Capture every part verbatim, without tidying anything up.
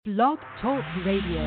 Blog Talk Radio.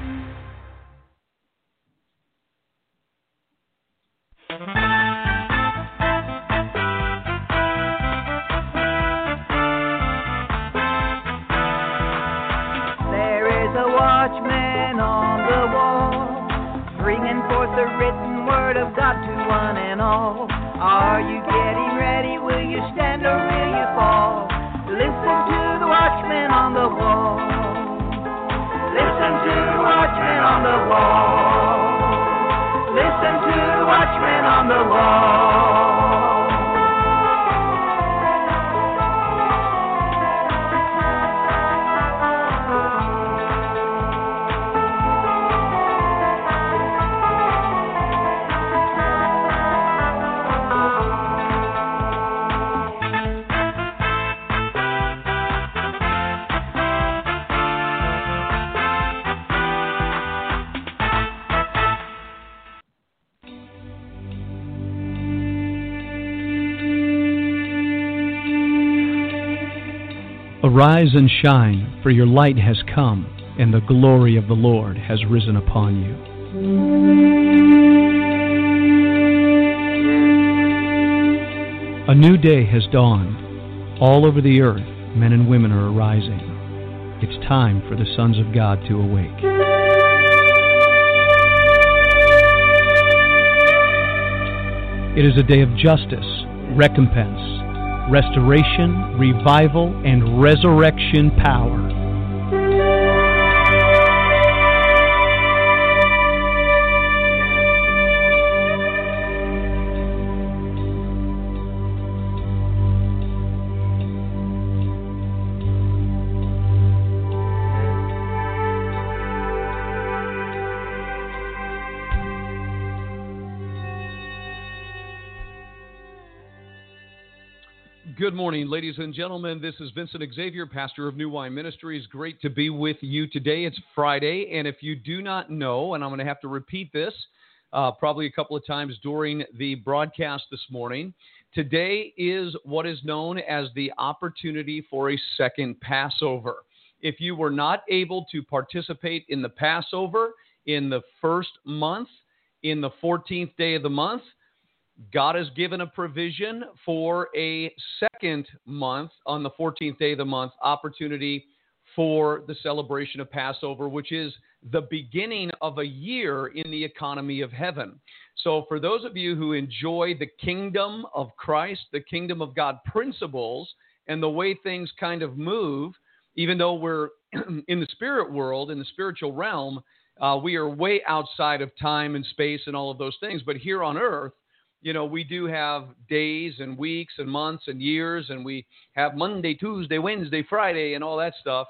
Watchman on the wall, bringing forth the written word of God to one and all. Are you getting ready? Will you stand or will you fall? Listen to the watchman on the wall. Listen to the watchman on the wall. Listen to the watchman on the wall. Arise and shine, for your light has come, and the glory of the Lord has risen upon you. A new day has dawned. All over the earth, men and women are arising. It's time for the sons of God to awake. It is a day of justice, recompense, restoration, revival, and resurrection power. Good morning, ladies and gentlemen. This is Vincent Xavier, pastor of New Wine Ministries. Great to be with you today. It's Friday, and if you do not know, and I'm going to have to repeat this uh, probably a couple of times during the broadcast this morning, today is what is known as the opportunity for a second Passover. If you were not able to participate in the Passover in the first month, in the fourteenth day of the month, God has given a provision for a second month on the fourteenth day of the month opportunity for the celebration of Passover, which is the beginning of a year in the economy of heaven. So for those of you who enjoy the kingdom of Christ, the kingdom of God principles, and the way things kind of move, even though we're in the spirit world, in the spiritual realm, uh, we are way outside of time and space and all of those things. But here on earth, you know, we do have days and weeks and months and years, and we have Monday, Tuesday, Wednesday, Friday, and all that stuff.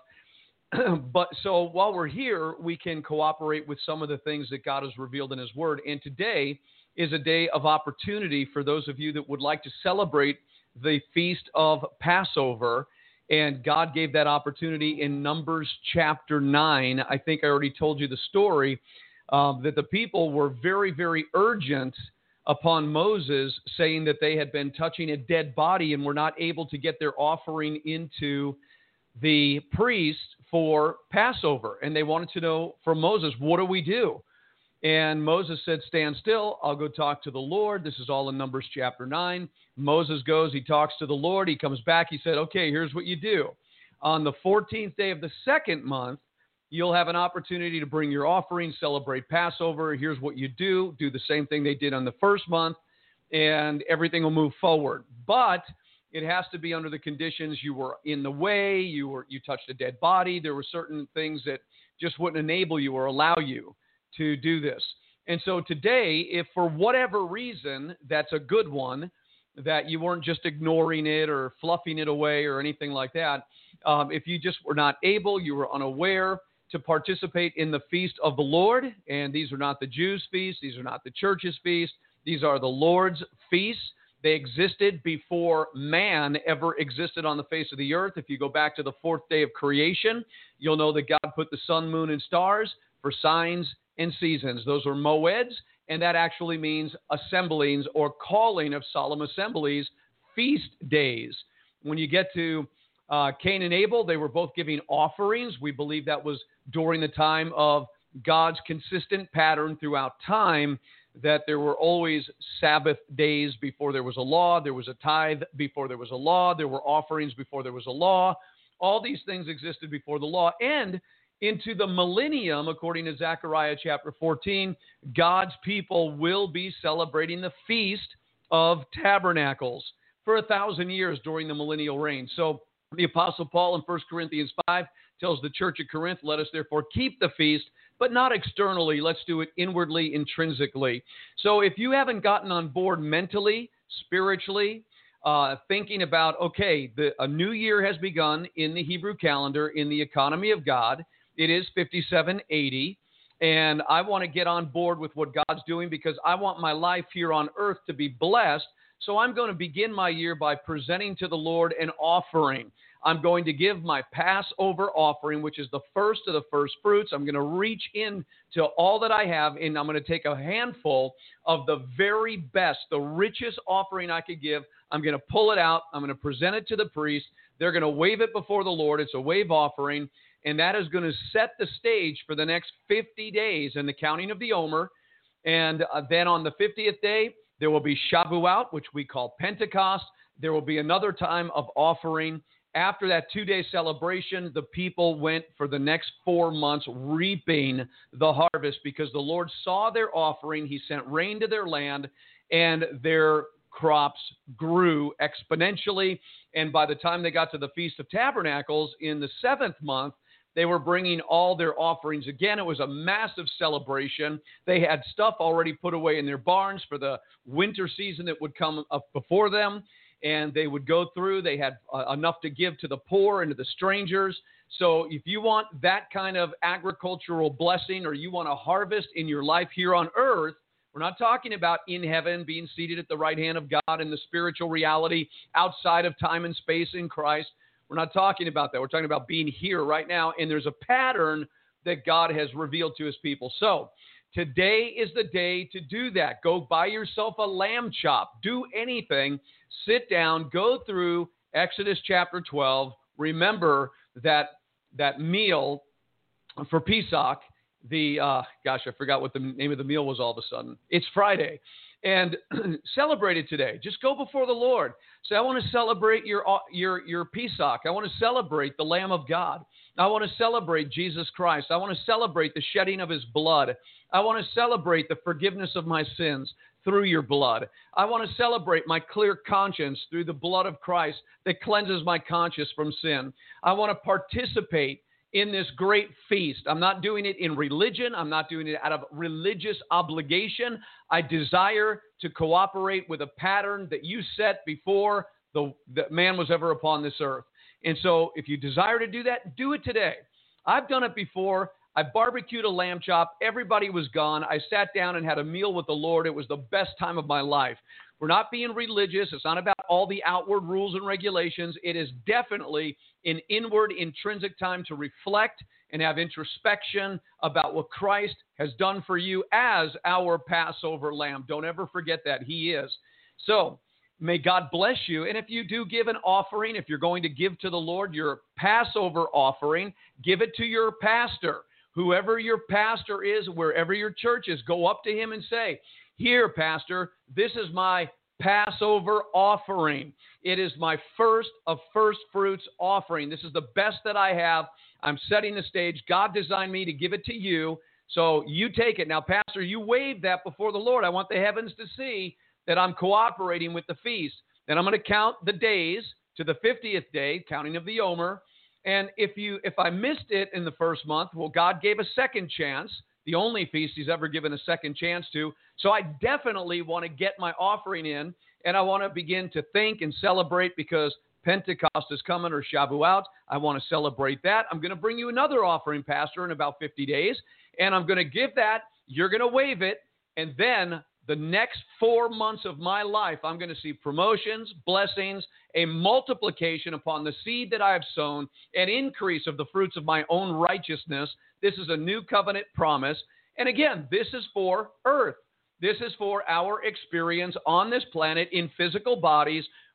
But so while we're here, we can cooperate with some of the things that God has revealed in His Word. And today is a day of opportunity for those of you that would like to celebrate the Feast of Passover. And God gave that opportunity in Numbers chapter nine. I think I already told you the story, um, that the people were very, very urgent upon Moses, saying that they had been touching a dead body and were not able to get their offering into the priest for Passover. And they wanted to know from Moses, what do we do? And Moses said, stand still. I'll go talk to the Lord. This is all in Numbers chapter nine. Moses goes, he talks to the Lord. He comes back. He said, okay, here's what you do. On the fourteenth day of the second month, you'll have an opportunity to bring your offering, celebrate Passover. Here's what you do. Do the same thing they did on the first month, and everything will move forward. But it has to be under the conditions you were in the way, you were you touched a dead body. There were certain things that just wouldn't enable you or allow you to do this. And so today, if for whatever reason that's a good one, that you weren't just ignoring it or fluffing it away or anything like that, um, if you just were not able, you were unaware to participate in the feast of the Lord, and these are not the Jews' feasts, these are not the church's feasts, these are the Lord's feasts. They existed before man ever existed on the face of the earth. If you go back to the fourth day of creation, you'll know that God put the sun, moon, and stars for signs and seasons. Those are moeds, and that actually means assemblings or calling of solemn assemblies, feast days. When you get to Uh, Cain and Abel, they were both giving offerings. We believe that was during the time of God's consistent pattern throughout time, that there were always Sabbath days before there was a law. There was a tithe before there was a law. There were offerings before there was a law. All these things existed before the law. And into the millennium, according to Zechariah chapter fourteen, God's people will be celebrating the Feast of Tabernacles for a thousand years during the millennial reign. So the Apostle Paul in First Corinthians five tells the church at Corinth, let us therefore keep the feast, but not externally. Let's do it inwardly, intrinsically. So if you haven't gotten on board mentally, spiritually, uh, thinking about, okay, the, a new year has begun in the Hebrew calendar, in the economy of God. It is fifty-seven eighty, and I want to get on board with what God's doing because I want my life here on earth to be blessed. So I'm going to begin my year by presenting to the Lord an offering. I'm going to give my Passover offering, which is the first of the first fruits. I'm going to reach in to all that I have, and I'm going to take a handful of the very best, the richest offering I could give. I'm going to pull it out. I'm going to present it to the priest. They're going to wave it before the Lord. It's a wave offering, and that is going to set the stage for the next fifty days in the counting of the Omer. And uh, then on the fiftieth day, there will be Shavuot, which we call Pentecost. There will be another time of offering. After that two-day celebration, the people went for the next four months reaping the harvest because the Lord saw their offering. He sent rain to their land, and their crops grew exponentially. And by the time they got to the Feast of Tabernacles in the seventh month, they were bringing all their offerings. Again, it was a massive celebration. They had stuff already put away in their barns for the winter season that would come up before them, and they would go through. They had uh, enough to give to the poor and to the strangers. So if you want that kind of agricultural blessing, or you want a harvest in your life here on earth, we're not talking about in heaven being seated at the right hand of God in the spiritual reality outside of time and space in Christ. We're not talking about that. We're talking about being here right now, and there's a pattern that God has revealed to his people. So today is the day to do that. Go buy yourself a lamb chop. Do anything. Sit down. Go through Exodus chapter twelve. Remember that that meal for Pesach. The uh, gosh, I forgot what the name of the meal was all of a sudden. It's Friday. And celebrate it today. Just go before the Lord. Say, I want to celebrate your your your Pesach. I want to celebrate the Lamb of God. I want to celebrate Jesus Christ. I want to celebrate the shedding of his blood. I want to celebrate the forgiveness of my sins through your blood. I want to celebrate my clear conscience through the blood of Christ that cleanses my conscience from sin. I want to participate in this great feast. I'm not doing it in religion. I'm not doing it out of religious obligation. I desire to cooperate with a pattern that you set before the, the man was ever upon this earth. And so if you desire to do that, do it today. I've done it before. I barbecued a lamb chop. Everybody was gone. I sat down and had a meal with the Lord. It was the best time of my life. We're not being religious. It's not about all the outward rules and regulations. It is definitely an inward, intrinsic time to reflect and have introspection about what Christ has done for you as our Passover lamb. Don't ever forget that. He is. So may God bless you. And if you do give an offering, if you're going to give to the Lord your Passover offering, give it to your pastor. Whoever your pastor is, wherever your church is, go up to him and say, here, Pastor, this is my Passover offering. It is my first of first fruits offering. This is the best that I have. I'm setting the stage. God designed me to give it to you, so you take it. Now, Pastor, you wave that before the Lord. I want the heavens to see that I'm cooperating with the feast. Then I'm going to count the days to the fiftieth day, counting of the Omer. And if you if I missed it in the first month, well, God gave a second chance. The only feast he's ever given a second chance to. So I definitely want to get my offering in, and I want to begin to think and celebrate because Pentecost is coming, or Shavuot. I want to celebrate that. I'm going to bring you another offering, Pastor, in about fifty days, and I'm going to give that. You're going to wave it, and then the next four months of my life, I'm going to see promotions, blessings, a multiplication upon the seed that I have sown, an increase of the fruits of my own righteousness. This is a new covenant promise. And again, this is for earth. This is for our experience on this planet in physical bodies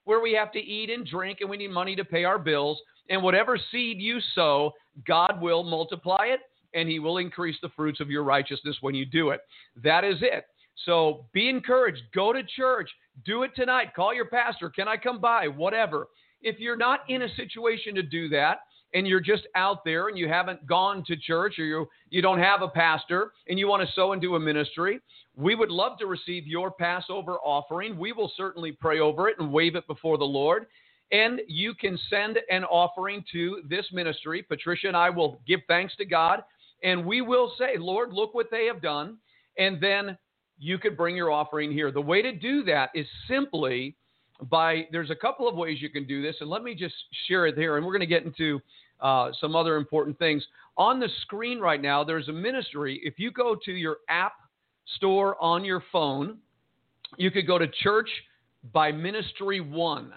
where we have to eat and drink and we need money to pay our bills. And whatever seed you sow, God will multiply it, and he will increase the fruits of your righteousness when you do it. That is it. So be encouraged. Go to church. Do it tonight. Call your pastor. Can I come by? Whatever. If you're not in a situation to do that, and you're just out there and you haven't gone to church, or you you don't have a pastor and you want to sow into a ministry, we would love to receive your Passover offering. We will certainly pray over it and wave it before the Lord. And you can send an offering to this ministry. Patricia and I will give thanks to God, and we will say, Lord, look what they have done. And then you could bring your offering here. The way to do that is simply by, there's a couple of ways you can do this, and let me just share it here, and we're going to get into uh, some other important things. On the screen right now, there's a ministry. If you go to your app store on your phone, you could go to Church by Ministry One.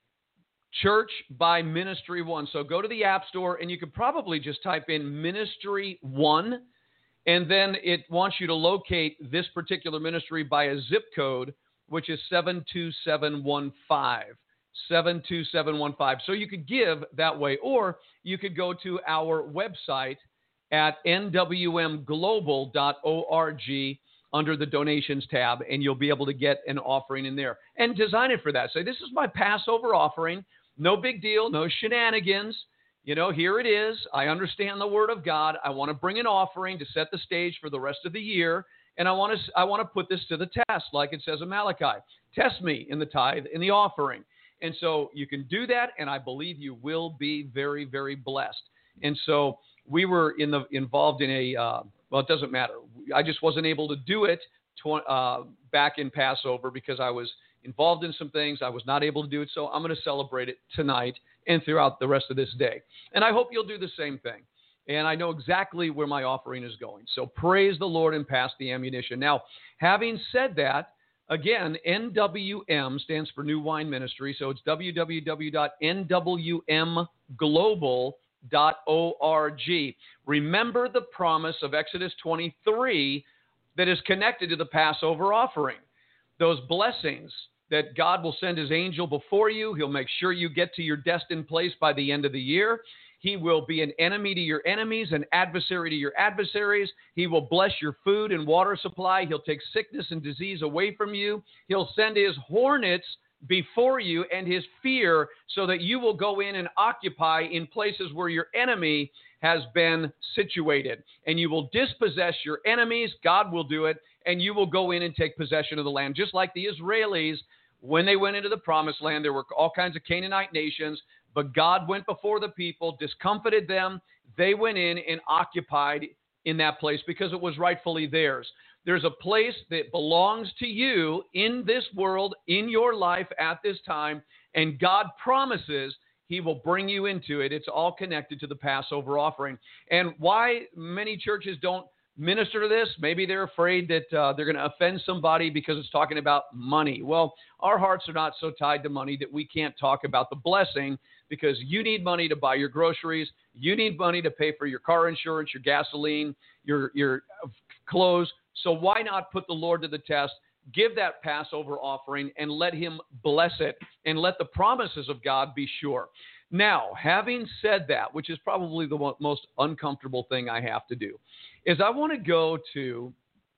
Church by Ministry One. So go to the App Store, and you could probably just type in Ministry One, and then it wants you to locate this particular ministry by a zip code, which is seven two seven one five. seven two seven one five. So you could give that way, or you could go to our website at N W M global dot org under the donations tab, and you'll be able to get an offering in there and design it for that. Say, this is my Passover offering. No big deal, no shenanigans. You know, here it is. I understand the word of God. I want to bring an offering to set the stage for the rest of the year. And I want to I want to put this to the test, like it says in Malachi. Test me in the tithe, in the offering. And so you can do that, and I believe you will be very, very blessed. And so we were in the involved in a, uh, well, it doesn't matter. I just wasn't able to do it tw- uh, back in Passover because I was involved in some things. I was not able to do it, so I'm going to celebrate it tonight and throughout the rest of this day. And I hope you'll do the same thing. And I know exactly where my offering is going. So praise the Lord and pass the ammunition. Now, having said that, again, N W M stands for New Wine Ministry. So it's w w w dot n w m global dot org. Remember the promise of Exodus twenty-three that is connected to the Passover offering. Those blessings that God will send his angel before you. He'll make sure you get to your destined place by the end of the year. He will be an enemy to your enemies, an adversary to your adversaries. He will bless your food and water supply. He'll take sickness and disease away from you. He'll send his hornets before you and his fear so that you will go in and occupy in places where your enemy has been situated. And you will dispossess your enemies. God will do it. And you will go in and take possession of the land. Just like the Israelis, when they went into the promised land, there were all kinds of Canaanite nations. But God went before the people, discomfited them. They went in and occupied in that place because it was rightfully theirs. There's a place that belongs to you in this world, in your life at this time, and God promises he will bring you into it. It's all connected to the Passover offering. And why many churches don't minister to this, maybe they're afraid that uh, they're going to offend somebody because it's talking about money. Well, our hearts are not so tied to money that we can't talk about the blessing, because you need money to buy your groceries. You need money to pay for your car insurance, your gasoline, your, your clothes. So why not put the Lord to the test, give that Passover offering, and let him bless it, and let the promises of God be sure. Now, having said that, which is probably the most uncomfortable thing I have to do, is I want to go to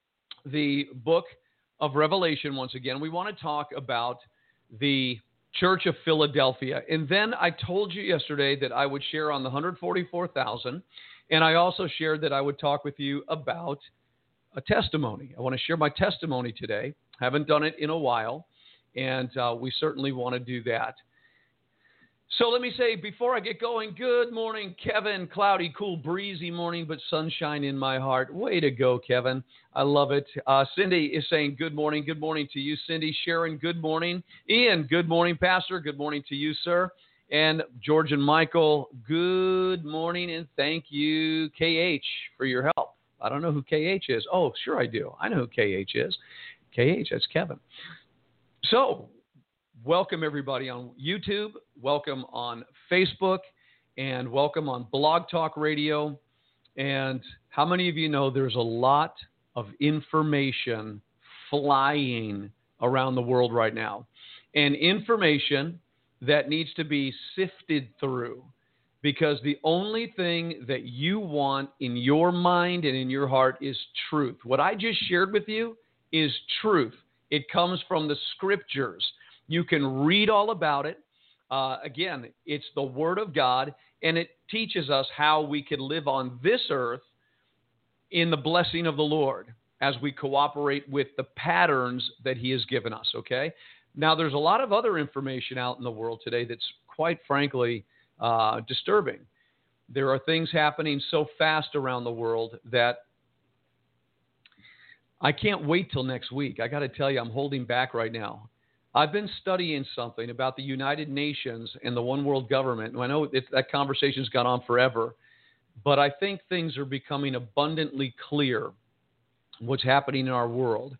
the book of Revelation once again. We want to talk about the Church of Philadelphia. And then I told you yesterday that I would share on the one hundred forty-four thousand, and I also shared that I would talk with you about a testimony. I want to share my testimony today. Haven't done it in a while, and uh, we certainly want to do that. So let me say, before I get going, good morning, Kevin. Cloudy, cool, breezy morning, but sunshine in my heart. Way to go, Kevin. I love it. Uh, Cindy is saying good morning. Good morning to you, Cindy. Sharon, good morning. Ian, good morning, Pastor. Good morning to you, sir. And George and Michael, good morning, and thank you, K H, for your help. I don't know who K H is. Oh, sure I do. I know who K H is. K H, that's Kevin. So, welcome everybody on YouTube, welcome on Facebook, and welcome on Blog Talk Radio. And how many of you know there's a lot of information flying around the world right now? and information that needs to be sifted through, because the only thing that you want in your mind and in your heart is truth. What I just shared with you is truth. It comes from the Scriptures. You can read all about it. Uh, again, it's the Word of God, and it teaches us how we can live on this earth in the blessing of the Lord as we cooperate with the patterns that He has given us, okay? Now, there's a lot of other information out in the world today that's quite frankly uh, disturbing. There are things happening so fast around the world that I can't wait till next week. I got to tell you, I'm holding back right now. I've been studying something about the United Nations and the one world government. And I know it, that conversation's gone on forever, but I think things are becoming abundantly clear what's happening in our world.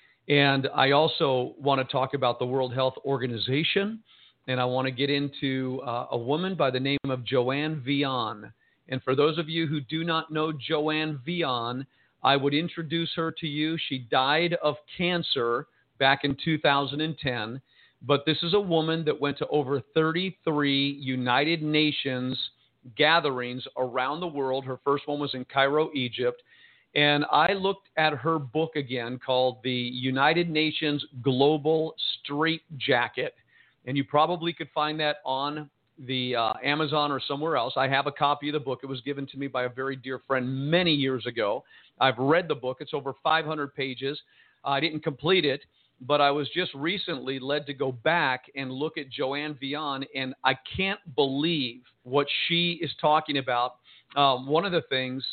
And I also want to talk about the World Health Organization, and I want to get into uh, a woman by the name of Joanne Vian. And for those of you who do not know Joanne Vian, I would introduce her to you. She died of cancer back in two thousand ten, but this is a woman that went to over thirty-three United Nations gatherings around the world. Her first one was in Cairo, Egypt. And I looked at her book again called The United Nations Global Straitjacket. And you probably could find that on the uh, Amazon or somewhere else. I have a copy of the book. It was given to me by a very dear friend many years ago. I've read the book. It's over five hundred pages. I didn't complete it, but I was just recently led to go back and look at Joanne Vian, and I can't believe what she is talking about. Um, one of the things...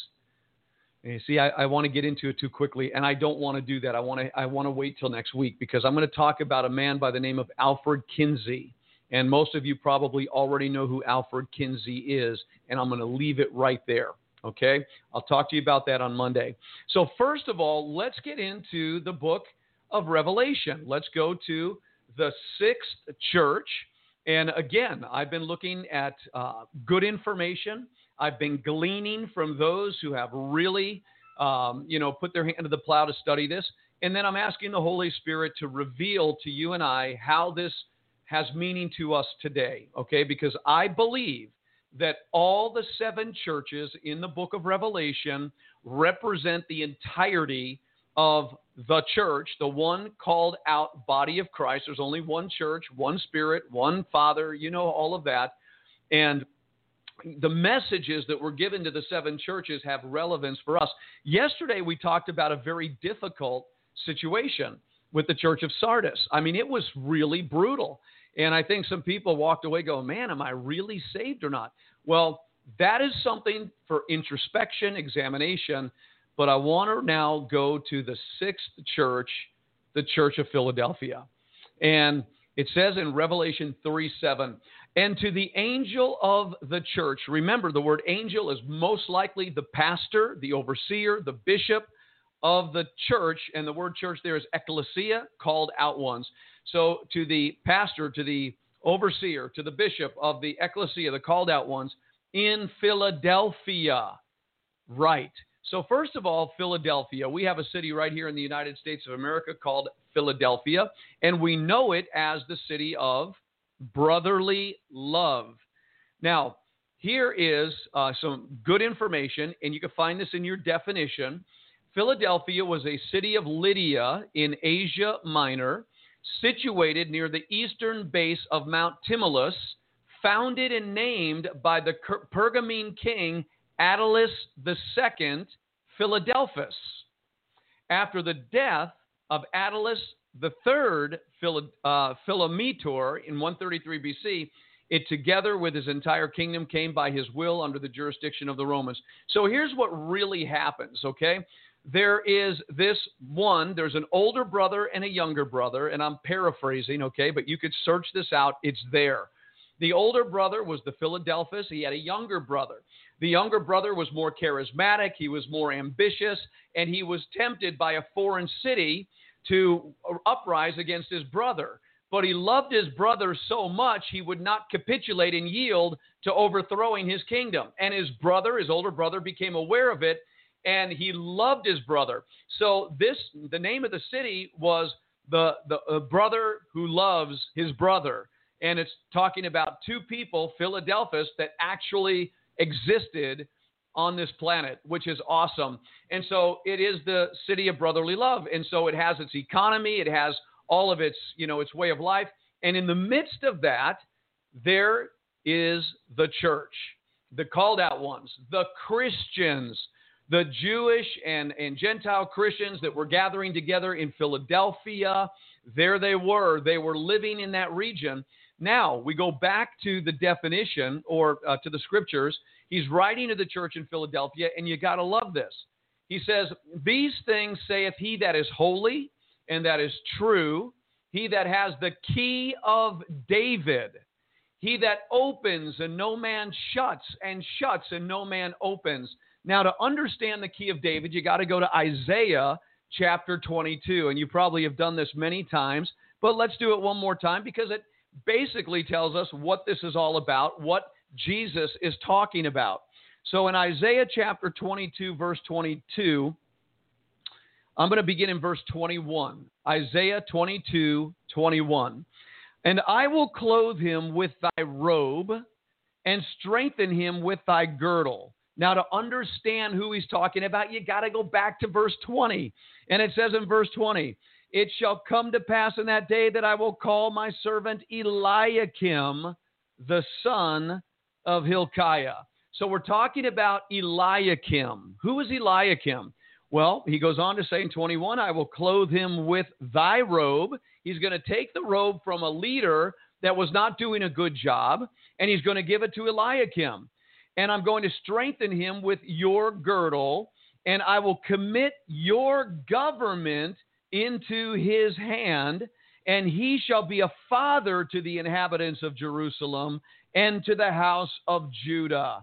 You see, I, I want to get into it too quickly, and I don't want to do that. I want to I want to wait till next week, because I'm going to talk about a man by the name of Alfred Kinsey. And most of you probably already know who Alfred Kinsey is, and I'm going to leave it right there, okay? I'll talk to you about that on Monday. So first of all, let's get into the book of Revelation. Let's go to the sixth church. And again, I've been looking at uh, good information. I've been gleaning from those who have really, um, you know, put their hand to the plow to study this. And then I'm asking the Holy Spirit to reveal to you and I how this has meaning to us today, okay? Because I believe that all the seven churches in the book of Revelation represent the entirety of the church, the one called out body of Christ. There's only one church, one Spirit, one Father, you know, all of that. And the messages that were given to the seven churches have relevance for us. Yesterday, we talked about a very difficult situation with the church of Sardis. I mean, it was really brutal. And I think some people walked away going, man, am I really saved or not? Well, that is something for introspection, examination. But I want to now go to the sixth church, the Church of Philadelphia. And it says in Revelation three seven, and to the angel of the church, remember the word angel is most likely the pastor, the overseer, the bishop of the church. And the word church there is ecclesia, called out ones. So to the pastor, to the overseer, to the bishop of the ecclesia, the called out ones in Philadelphia. Right. So first of all, Philadelphia. We have a city right here in the United States of America called Philadelphia, and we know it as the city of brotherly love. Now, here is uh, some good information, and you can find this in your definition. Philadelphia was a city of Lydia in Asia Minor, situated near the eastern base of Mount Tmolus, founded and named by the Pergamene king Attalus the Second, Philadelphus. After the death of Attalus the Third, uh, Philometor in one thirty-three B C, it together with his entire kingdom came by his will under the jurisdiction of the Romans. So here's what really happens, okay? There is this one, there's an older brother and a younger brother, and I'm paraphrasing, okay, but you could search this out. It's there. The older brother was the Philadelphus. He had a younger brother. The younger brother was more charismatic. He was more ambitious, and he was tempted by a foreign city to uprise against his brother. But he loved his brother so much, he would not capitulate and yield to overthrowing his kingdom. And his brother, his older brother, became aware of it, and he loved his brother. So this, the name of the city was the, the uh, brother who loves his brother. And it's talking about two people, Philadelphus, that actually existed on this planet, which is awesome. And so it is the city of brotherly love. And so it has its economy. It has all of its, you know, its way of life. And in the midst of that, there is the church, the called out ones, the Christians, the Jewish and, and Gentile Christians that were gathering together in Philadelphia. There they were. They were living in that region. Now, we go back to the definition or uh, to the scriptures. He's writing to the church in Philadelphia, and you got to love this. He says, "These things saith he that is holy and that is true, he that has the key of David, he that opens and no man shuts, and shuts and no man opens." Now, to understand the key of David, you got to go to Isaiah chapter twenty-two, and you probably have done this many times, but let's do it one more time because it basically tells us what this is all about, what Jesus is talking about. So in Isaiah chapter twenty-two, verse twenty-two, I'm going to begin in verse twenty-one. Isaiah twenty-two, twenty-one. "And I will clothe him with thy robe and strengthen him with thy girdle." Now, to understand who he's talking about, you got to go back to verse twenty. And it says in verse twenty, "It shall come to pass in that day that I will call my servant Eliakim, the son of Hilkiah." So we're talking about Eliakim. Who is Eliakim? Well, he goes on to say in twenty-one, "I will clothe him with thy robe." He's going to take the robe from a leader that was not doing a good job, and he's going to give it to Eliakim. "And I'm going to strengthen him with your girdle, and I will commit your government into his hand, and he shall be a father to the inhabitants of Jerusalem and to the house of Judah."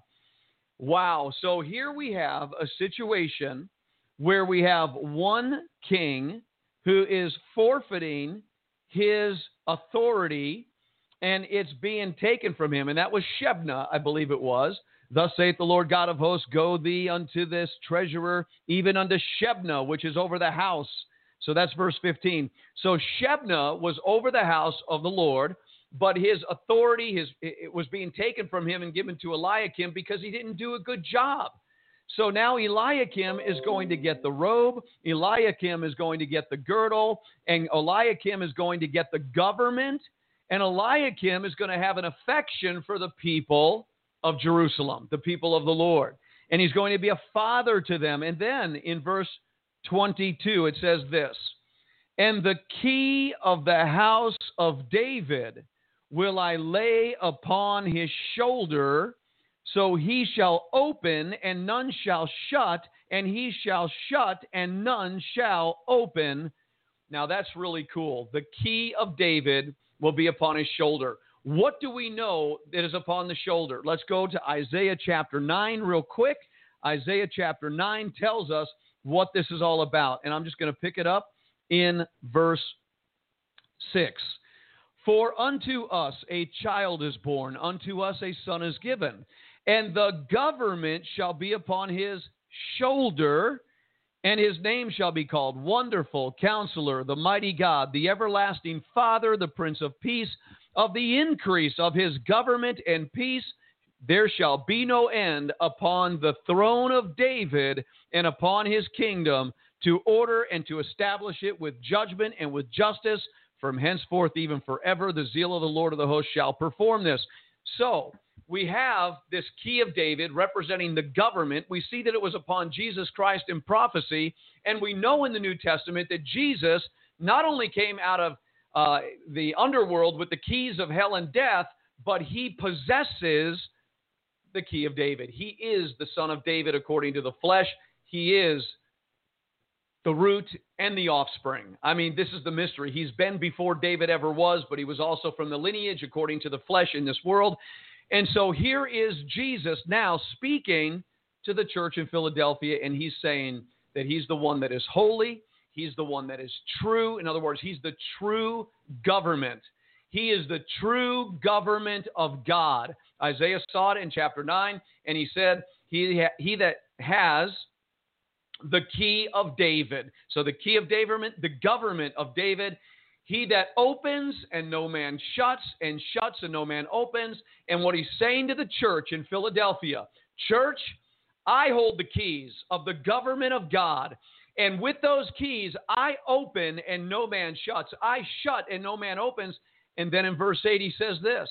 Wow. So here we have a situation where we have one king who is forfeiting his authority, and it's being taken from him. And that was Shebna, I believe it was. "Thus saith the Lord God of hosts, go thee unto this treasurer, even unto Shebna, which is over the house." So that's verse fifteen. So Shebna was over the house of the Lord, but his authority his it was being taken from him and given to Eliakim because he didn't do a good job. So now Eliakim is going to get the robe, Eliakim is going to get the girdle, and Eliakim is going to get the government, and Eliakim is going to have an affection for the people of Jerusalem, the people of the Lord. And he's going to be a father to them. And then in verse twenty-two, it says this, "And the key of the house of David will I lay upon his shoulder, so he shall open and none shall shut, and he shall shut and none shall open." Now that's really cool. The key of David will be upon his shoulder. What do we know that is upon the shoulder? Let's go to Isaiah chapter nine real quick. Isaiah chapter nine tells us what this is all about. And I'm just going to pick it up in verse six. "For unto us a child is born, unto us a son is given, and the government shall be upon his shoulder, and his name shall be called Wonderful, Counselor, the Mighty God, the Everlasting Father, the Prince of Peace. Of the increase of his government and peace there shall be no end upon the throne of David and upon his kingdom, to order and to establish it with judgment and with justice from henceforth even forever. The zeal of the Lord of the hosts shall perform this." So we have this key of David representing the government. We see that it was upon Jesus Christ in prophecy, and we know in the New Testament that Jesus not only came out of uh, the underworld with the keys of hell and death, but he possesses the key of David. He is the son of David according to the flesh. He is the root and the offspring. I mean, this is the mystery. He's been before David ever was, but he was also from the lineage according to the flesh in this world. And so here is Jesus now speaking to the church in Philadelphia, and he's saying that he's the one that is holy. He's the one that is true. In other words, he's the true government. He is the true government of God. Isaiah saw it in chapter nine, and he said, he, ha- he that has the key of David. So the key of David, the government of David, He that opens and no man shuts, and shuts and no man opens. And what he's saying to the church in Philadelphia, church, I hold the keys of the government of God. And with those keys, I open and no man shuts. I shut and no man opens. And then in verse eight, he says this,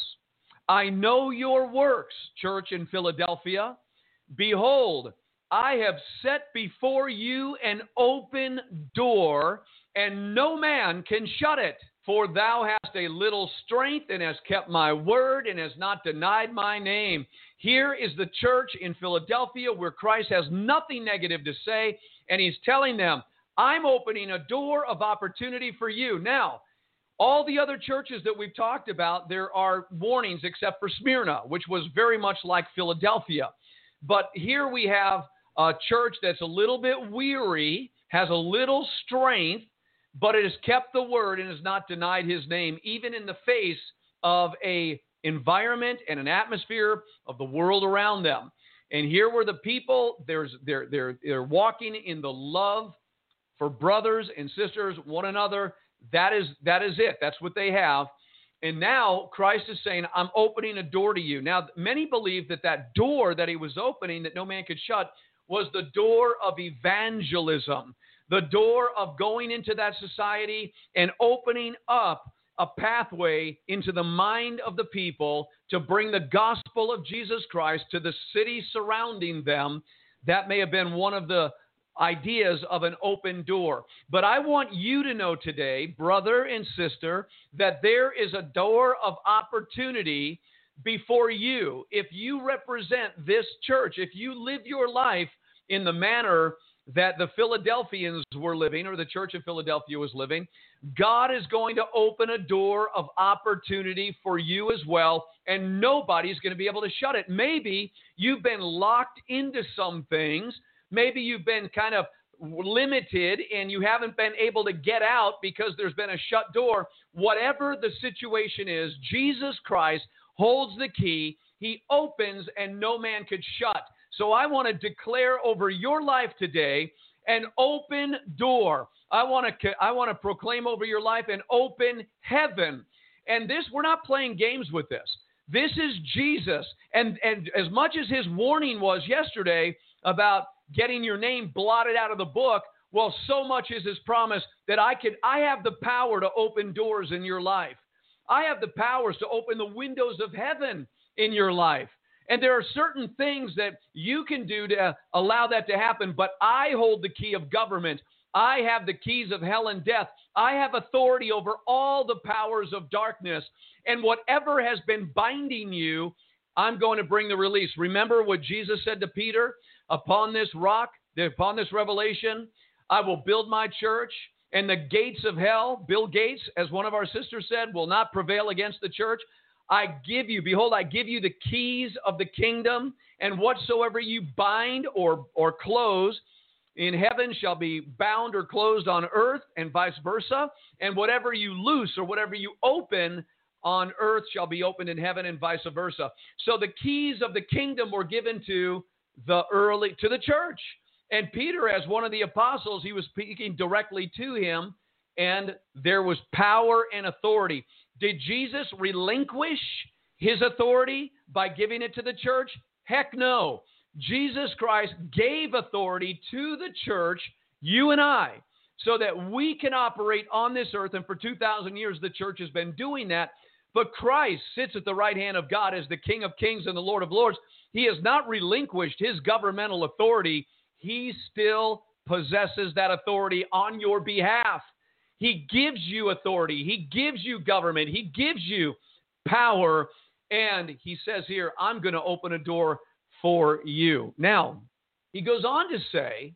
I know your works, church in Philadelphia. Behold, I have set before you an open door, and no man can shut it. For thou hast a little strength, and hast kept my word, and hast not denied my name. Here is the church in Philadelphia where Christ has nothing negative to say, and he's telling them, I'm opening a door of opportunity for you. Now, all the other churches that we've talked about, there are warnings except for Smyrna, which was very much like Philadelphia. But here we have a church that's a little bit weary, has a little strength, but it has kept the word and has not denied his name, even in the face of a environment and an atmosphere of the world around them. And here were the people, there's, they're, they're, they're walking in the love for brothers and sisters, one another. That is, that is it. That's what they have. And now Christ is saying, I'm opening a door to you. Now, many believe that that door that he was opening that no man could shut was the door of evangelism, the door of going into that society and opening up a pathway into the mind of the people to bring the gospel of Jesus Christ to the cities surrounding them. That may have been one of the ideas of an open door. But I want you to know today, brother and sister, that there is a door of opportunity before you. If you represent this church, if you live your life in the manner that the Philadelphians were living, or the church of Philadelphia was living, God is going to open a door of opportunity for you as well, and nobody's going to be able to shut it. Maybe you've been locked into some things. Maybe you've been kind of limited and you haven't been able to get out because there's been a shut door. Whatever the situation is, Jesus Christ holds the key. He opens and no man could shut. So I want to declare over your life today an open door. I want to I want to proclaim over your life an open heaven. And this, we're not playing games with this. This is Jesus. And, and as much as his warning was yesterday about getting your name blotted out of the book, well, so much is his promise that I can, I have the power to open doors in your life. I have the powers to open the windows of heaven in your life. And there are certain things that you can do to allow that to happen, but I hold the key of government. I have the keys of hell and death. I have authority over all the powers of darkness. And whatever has been binding you, I'm going to bring the release. Remember what Jesus said to Peter? Upon this rock, upon this revelation, I will build my church, and the gates of hell, Bill Gates, as one of our sisters said, will not prevail against the church. I give you, behold, I give you the keys of the kingdom, and whatsoever you bind or, or close in heaven shall be bound or closed on earth, and vice versa. And whatever you loose or whatever you open on earth shall be opened in heaven, and vice versa. So the keys of the kingdom were given to the early, to the church. And Peter, as one of the apostles, he was speaking directly to him, and there was power and authority. Did Jesus relinquish his authority by giving it to the church? Heck no. Jesus Christ gave authority to the church, you and I, so that we can operate on this earth. And for two thousand years, the church has been doing that. But Christ sits at the right hand of God as the King of Kings and the Lord of Lords. He has not relinquished his governmental authority. He still possesses that authority on your behalf. He gives you authority. He gives you government. He gives you power. And he says here, I'm going to open a door for you. Now, he goes on to say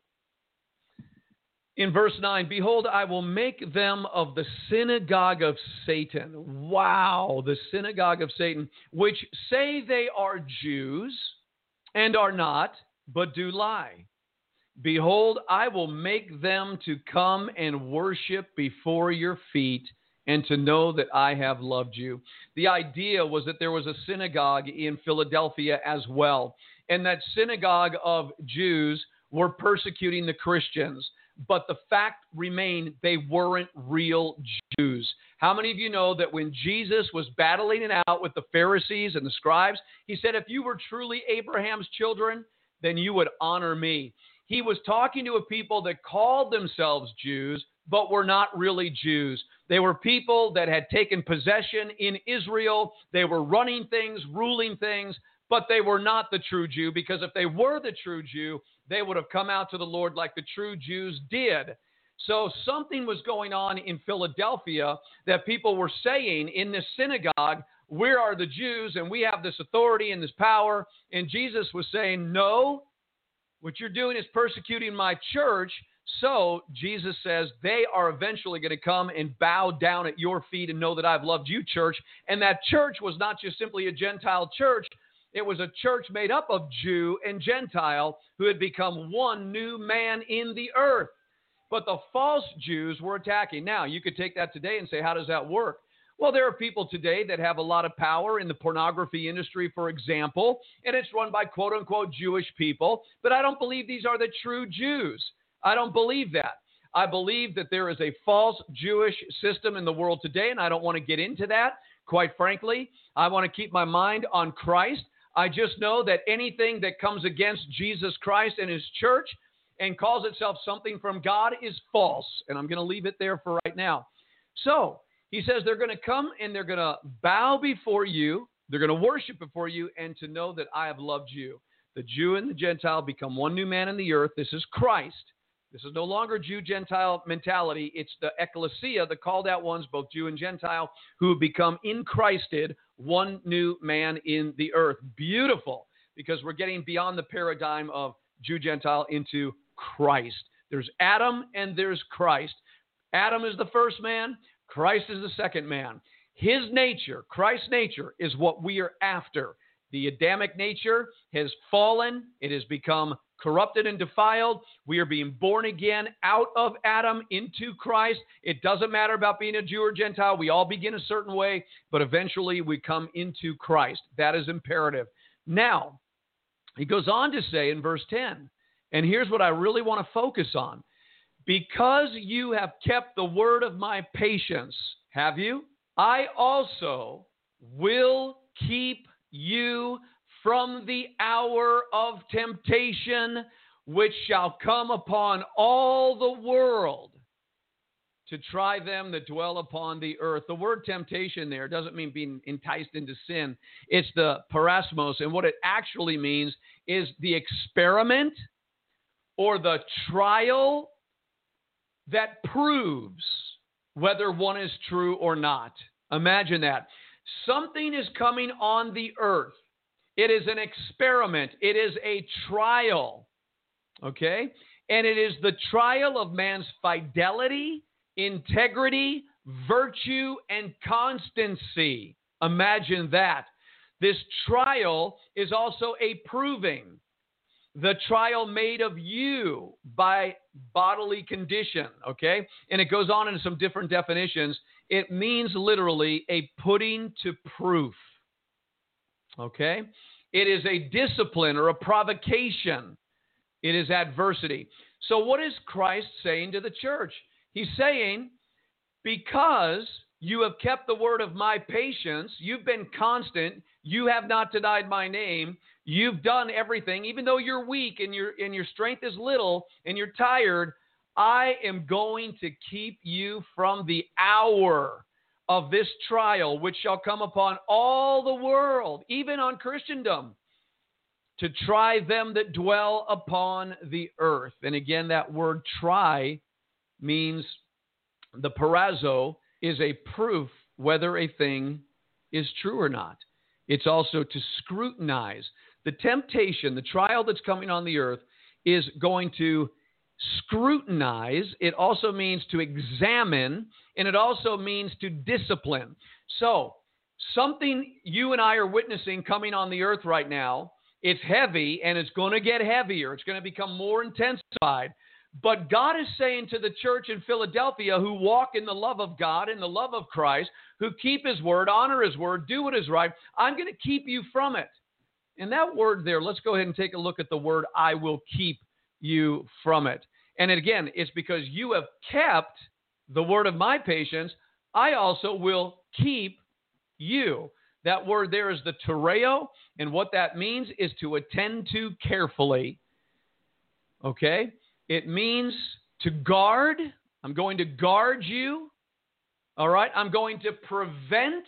in verse nine, behold, I will make them of the synagogue of Satan. Wow, the synagogue of Satan, which say they are Jews and are not, but do lie. Behold, I will make them to come and worship before your feet, and to know that I have loved you. The idea was that there was a synagogue in Philadelphia as well, and that synagogue of Jews were persecuting the Christians. But the fact remained, they weren't real Jews. How many of you know that when Jesus was battling it out with the Pharisees and the scribes, he said, if you were truly Abraham's children, then you would honor me. He was talking to a people that called themselves Jews, but were not really Jews. They were people that had taken possession in Israel. They were running things, ruling things, but they were not the true Jew, because if they were the true Jew, they would have come out to the Lord like the true Jews did. So something was going on in Philadelphia that people were saying in this synagogue, we are the Jews and we have this authority and this power. And Jesus was saying, no, what you're doing is persecuting my church. So Jesus says they are eventually going to come and bow down at your feet and know that I've loved you, church. And that church was not just simply a Gentile church. It was a church made up of Jew and Gentile who had become one new man in the earth. But the false Jews were attacking. Now, you could take that today and say, how does that work? Well, there are people today that have a lot of power in the pornography industry, for example, and it's run by quote-unquote Jewish people. But I don't believe these are the true Jews. I don't believe that. I believe that there is a false Jewish system in the world today, and I don't want to get into that. Quite frankly, I want to keep my mind on Christ. I just know that anything that comes against Jesus Christ and his church and calls itself something from God is false. And I'm going to leave it there for right now. So he says they're going to come and they're going to bow before you. They're going to worship before you and to know that I have loved you. The Jew and the Gentile become one new man in the earth. This is Christ. This is no longer Jew-Gentile mentality. It's the ecclesia, the called out ones, both Jew and Gentile, who have become in Christed one new man in the earth. Beautiful, because we're getting beyond the paradigm of Jew-Gentile into Christ. There's Adam and there's Christ. Adam is the first man. Christ is the second man. His nature, Christ's nature, is what we are after. The Adamic nature has fallen. It has become corrupted and defiled. We are being born again out of Adam into Christ. It doesn't matter about being a Jew or Gentile. We all begin a certain way, but eventually we come into Christ. That is imperative. Now, he goes on to say in verse ten, and here's what I really want to focus on. Because you have kept the word of my patience, have you? I also will keep you from the hour of temptation, which shall come upon all the world to try them that dwell upon the earth. The word temptation there doesn't mean being enticed into sin. It's the parasmos, and what it actually means is the experiment or the trial that proves whether one is true or not. Imagine that. Something is coming on the earth. It is an experiment. It is a trial, okay? And it is the trial of man's fidelity, integrity, virtue, and constancy. Imagine that. This trial is also a proving. The trial made of you by bodily condition, okay? And it goes on into some different definitions. It means literally a putting to proof, okay? It is a discipline or a provocation. It is adversity. So what is Christ saying to the church? He's saying, because you have kept the word of my patience, you've been constant, you have not denied my name, you've done everything, even though you're weak and your and your strength is little and you're tired, I am going to keep you from the hour of this trial, which shall come upon all the world, even on Christendom, to try them that dwell upon the earth. And again, that word try means the parazo is a proof whether a thing is true or not. It's also to scrutinize. The temptation, the trial that's coming on the earth is going to scrutinize. It also means to examine, and it also means to discipline. So something you and I are witnessing coming on the earth right now, it's heavy and it's going to get heavier. It's going to become more intensified. But God is saying to the church in Philadelphia who walk in the love of God, in the love of Christ, who keep his word, honor his word, do what is right, I'm going to keep you from it. And that word there, let's go ahead and take a look at the word I will keep you from it. And again, it's because you have kept the word of my patience, I also will keep you. That word there is the tereo, and what that means is to attend to carefully. Okay? It means to guard. I'm going to guard you. All right? I'm going to prevent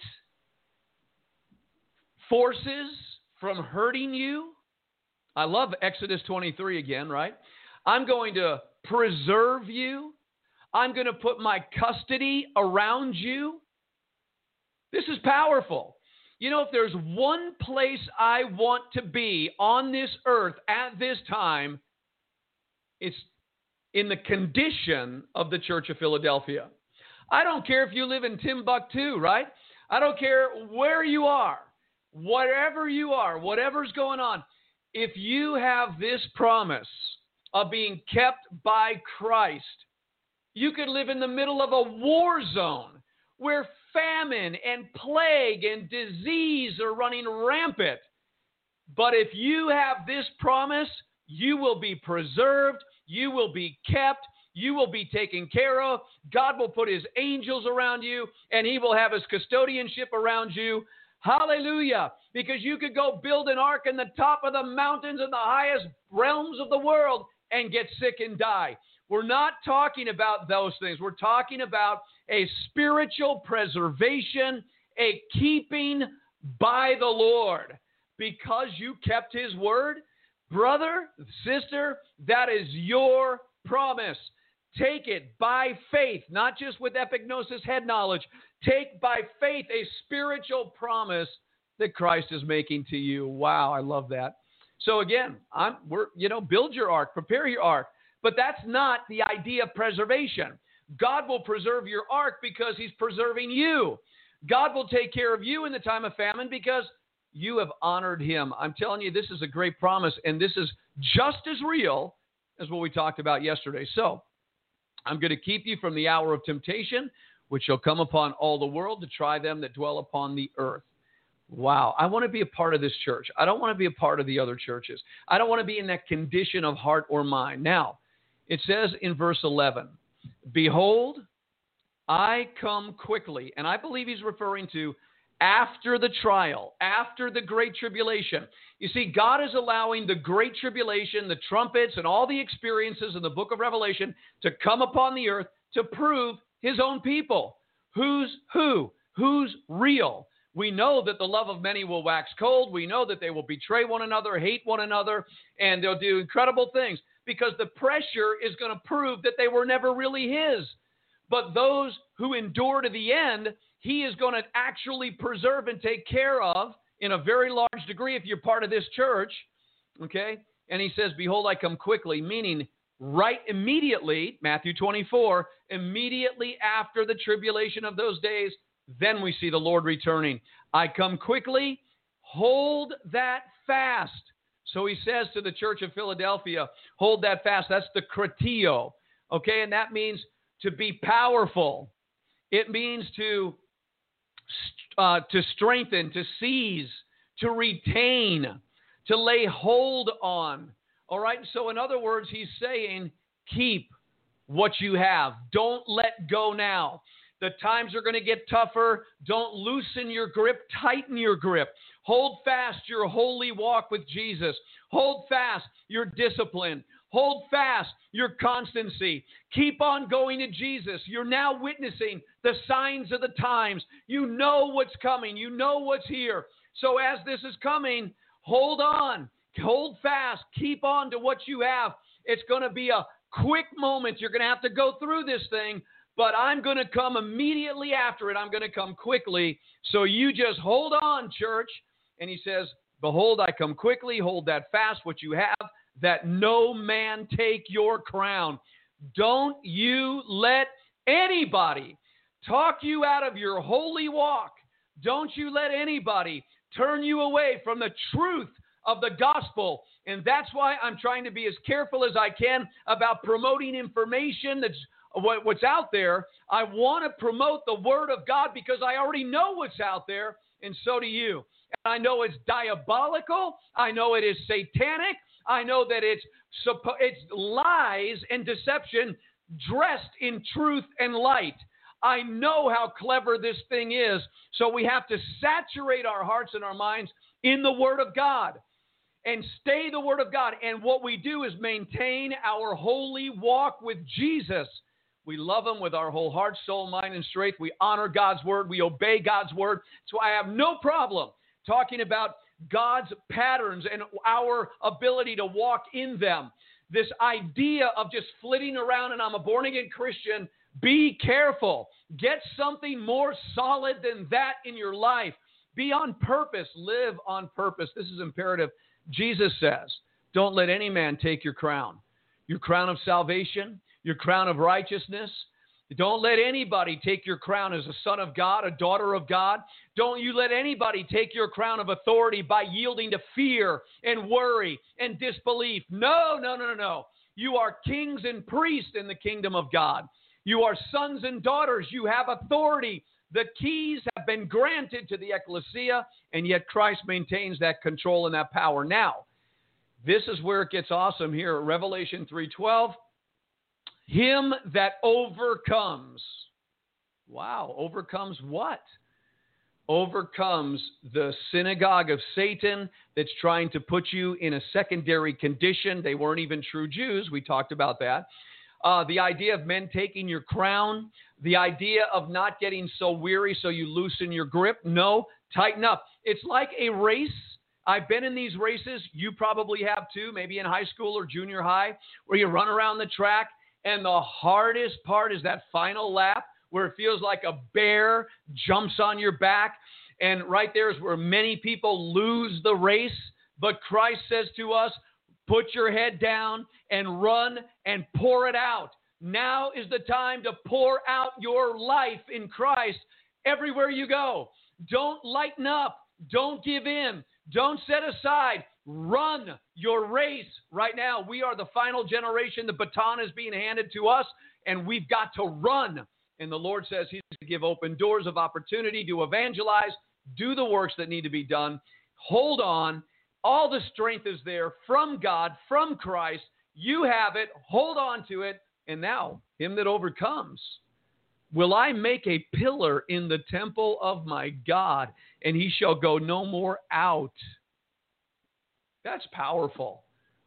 forces from hurting you. I love Exodus twenty-three again, right? I'm going to preserve you. I'm going to put my custody around you. This is powerful. You know, if there's one place I want to be on this earth at this time, it's in the condition of the Church of Philadelphia. I don't care if you live in Timbuktu, right? I don't care where you are, wherever you are, whatever's going on. If you have this promise of being kept by Christ, you could live in the middle of a war zone where famine and plague and disease are running rampant. But if you have this promise, you will be preserved, you will be kept, you will be taken care of. God will put his angels around you, and he will have his custodianship around you. Hallelujah. Because you could go build an ark in the top of the mountains in the highest realms of the world and get sick and die. We're not talking about those things. We're talking about a spiritual preservation, a keeping by the Lord. Because you kept his word, brother, sister, that is your promise. Take it by faith, not just with epignosis head knowledge. Take by faith a spiritual promise that Christ is making to you. Wow, I love that. So again, I'm we're you know, build your ark, prepare your ark. But that's not the idea of preservation. God will preserve your ark because he's preserving you. God will take care of you in the time of famine because you have honored him. I'm telling you, this is a great promise, and this is just as real as what we talked about yesterday. So I'm going to keep you from the hour of temptation, which shall come upon all the world to try them that dwell upon the earth. Wow. I want to be a part of this church. I don't want to be a part of the other churches. I don't want to be in that condition of heart or mind. Now, it says in verse eleven, behold, I come quickly. And I believe he's referring to after the trial, after the great tribulation. You see, God is allowing the great tribulation, the trumpets, and all the experiences in the book of Revelation to come upon the earth to prove his own people. Who's who? Who's real? We know that the love of many will wax cold. We know that they will betray one another, hate one another, and they'll do incredible things because the pressure is going to prove that they were never really his. But those who endure to the end, he is going to actually preserve and take care of in a very large degree if you're part of this church, okay? And he says, behold, I come quickly, meaning right immediately, Matthew twenty-four, immediately after the tribulation of those days, then we see the Lord returning. I come quickly, hold that fast. So he says to the church of Philadelphia, hold that fast. That's the kratio, okay? And that means to be powerful. It means to uh, to strengthen, to seize, to retain, to lay hold on. All right? So in other words, he's saying, keep what you have. Don't let go now. The times are going to get tougher. Don't loosen your grip. Tighten your grip. Hold fast your holy walk with Jesus. Hold fast your discipline. Hold fast your constancy. Keep on going to Jesus. You're now witnessing the signs of the times. You know what's coming. You know what's here. So as this is coming, hold on. Hold fast. Keep on to what you have. It's going to be a quick moment. You're going to have to go through this thing, but I'm going to come immediately after it. I'm going to come quickly. So you just hold on, church. And he says, behold, I come quickly. Hold that fast, what you have, that no man take your crown. Don't you let anybody talk you out of your holy walk. Don't you let anybody turn you away from the truth of the gospel. And that's why I'm trying to be as careful as I can about promoting information that's what's out there. I want to promote the word of God because I already know what's out there, and so do you. And I know it's diabolical. I know it is satanic. I know that it's suppo- it's lies and deception dressed in truth and light. I know how clever this thing is. So we have to saturate our hearts and our minds in the Word of God and stay the Word of God. And what we do is maintain our holy walk with Jesus. We love Him with our whole heart, soul, mind, and strength. We honor God's Word. We obey God's Word. So I have no problem talking about God's patterns and our ability to walk in them. This idea of just flitting around and I'm a born-again Christian, be careful. Get something more solid than that in your life. Be on purpose. Live on purpose. This is imperative. Jesus says, don't let any man take your crown, your crown of salvation, your crown of righteousness. Don't let anybody take your crown as a son of God, a daughter of God. Don't you let anybody take your crown of authority by yielding to fear and worry and disbelief. No, no, no, no, no. You are kings and priests in the kingdom of God. You are sons and daughters. You have authority. The keys have been granted to the ecclesia, and yet Christ maintains that control and that power. Now, this is where it gets awesome here at Revelation three twelve. Him that overcomes. Wow, overcomes what? Overcomes the synagogue of Satan that's trying to put you in a secondary condition. They weren't even true Jews. We talked about that. Uh, the idea of men taking your crown, the idea of not getting so weary so you loosen your grip. No, tighten up. It's like a race. I've been in these races. You probably have too, maybe in high school or junior high, where you run around the track, and the hardest part is that final lap where it feels like a bear jumps on your back. And right there is where many people lose the race. But Christ says to us, put your head down and run and pour it out. Now is the time to pour out your life in Christ everywhere you go. Don't lighten up. Don't give in. Don't set aside. Run your race right now. We are the final generation. The baton is being handed to us, and we've got to run. And the Lord says He's going to give open doors of opportunity to evangelize, do the works that need to be done. Hold on. All the strength is there from God, from Christ. You have it. Hold on to it. And now, him that overcomes, will I make a pillar in the temple of my God, and he shall go no more out. That's powerful.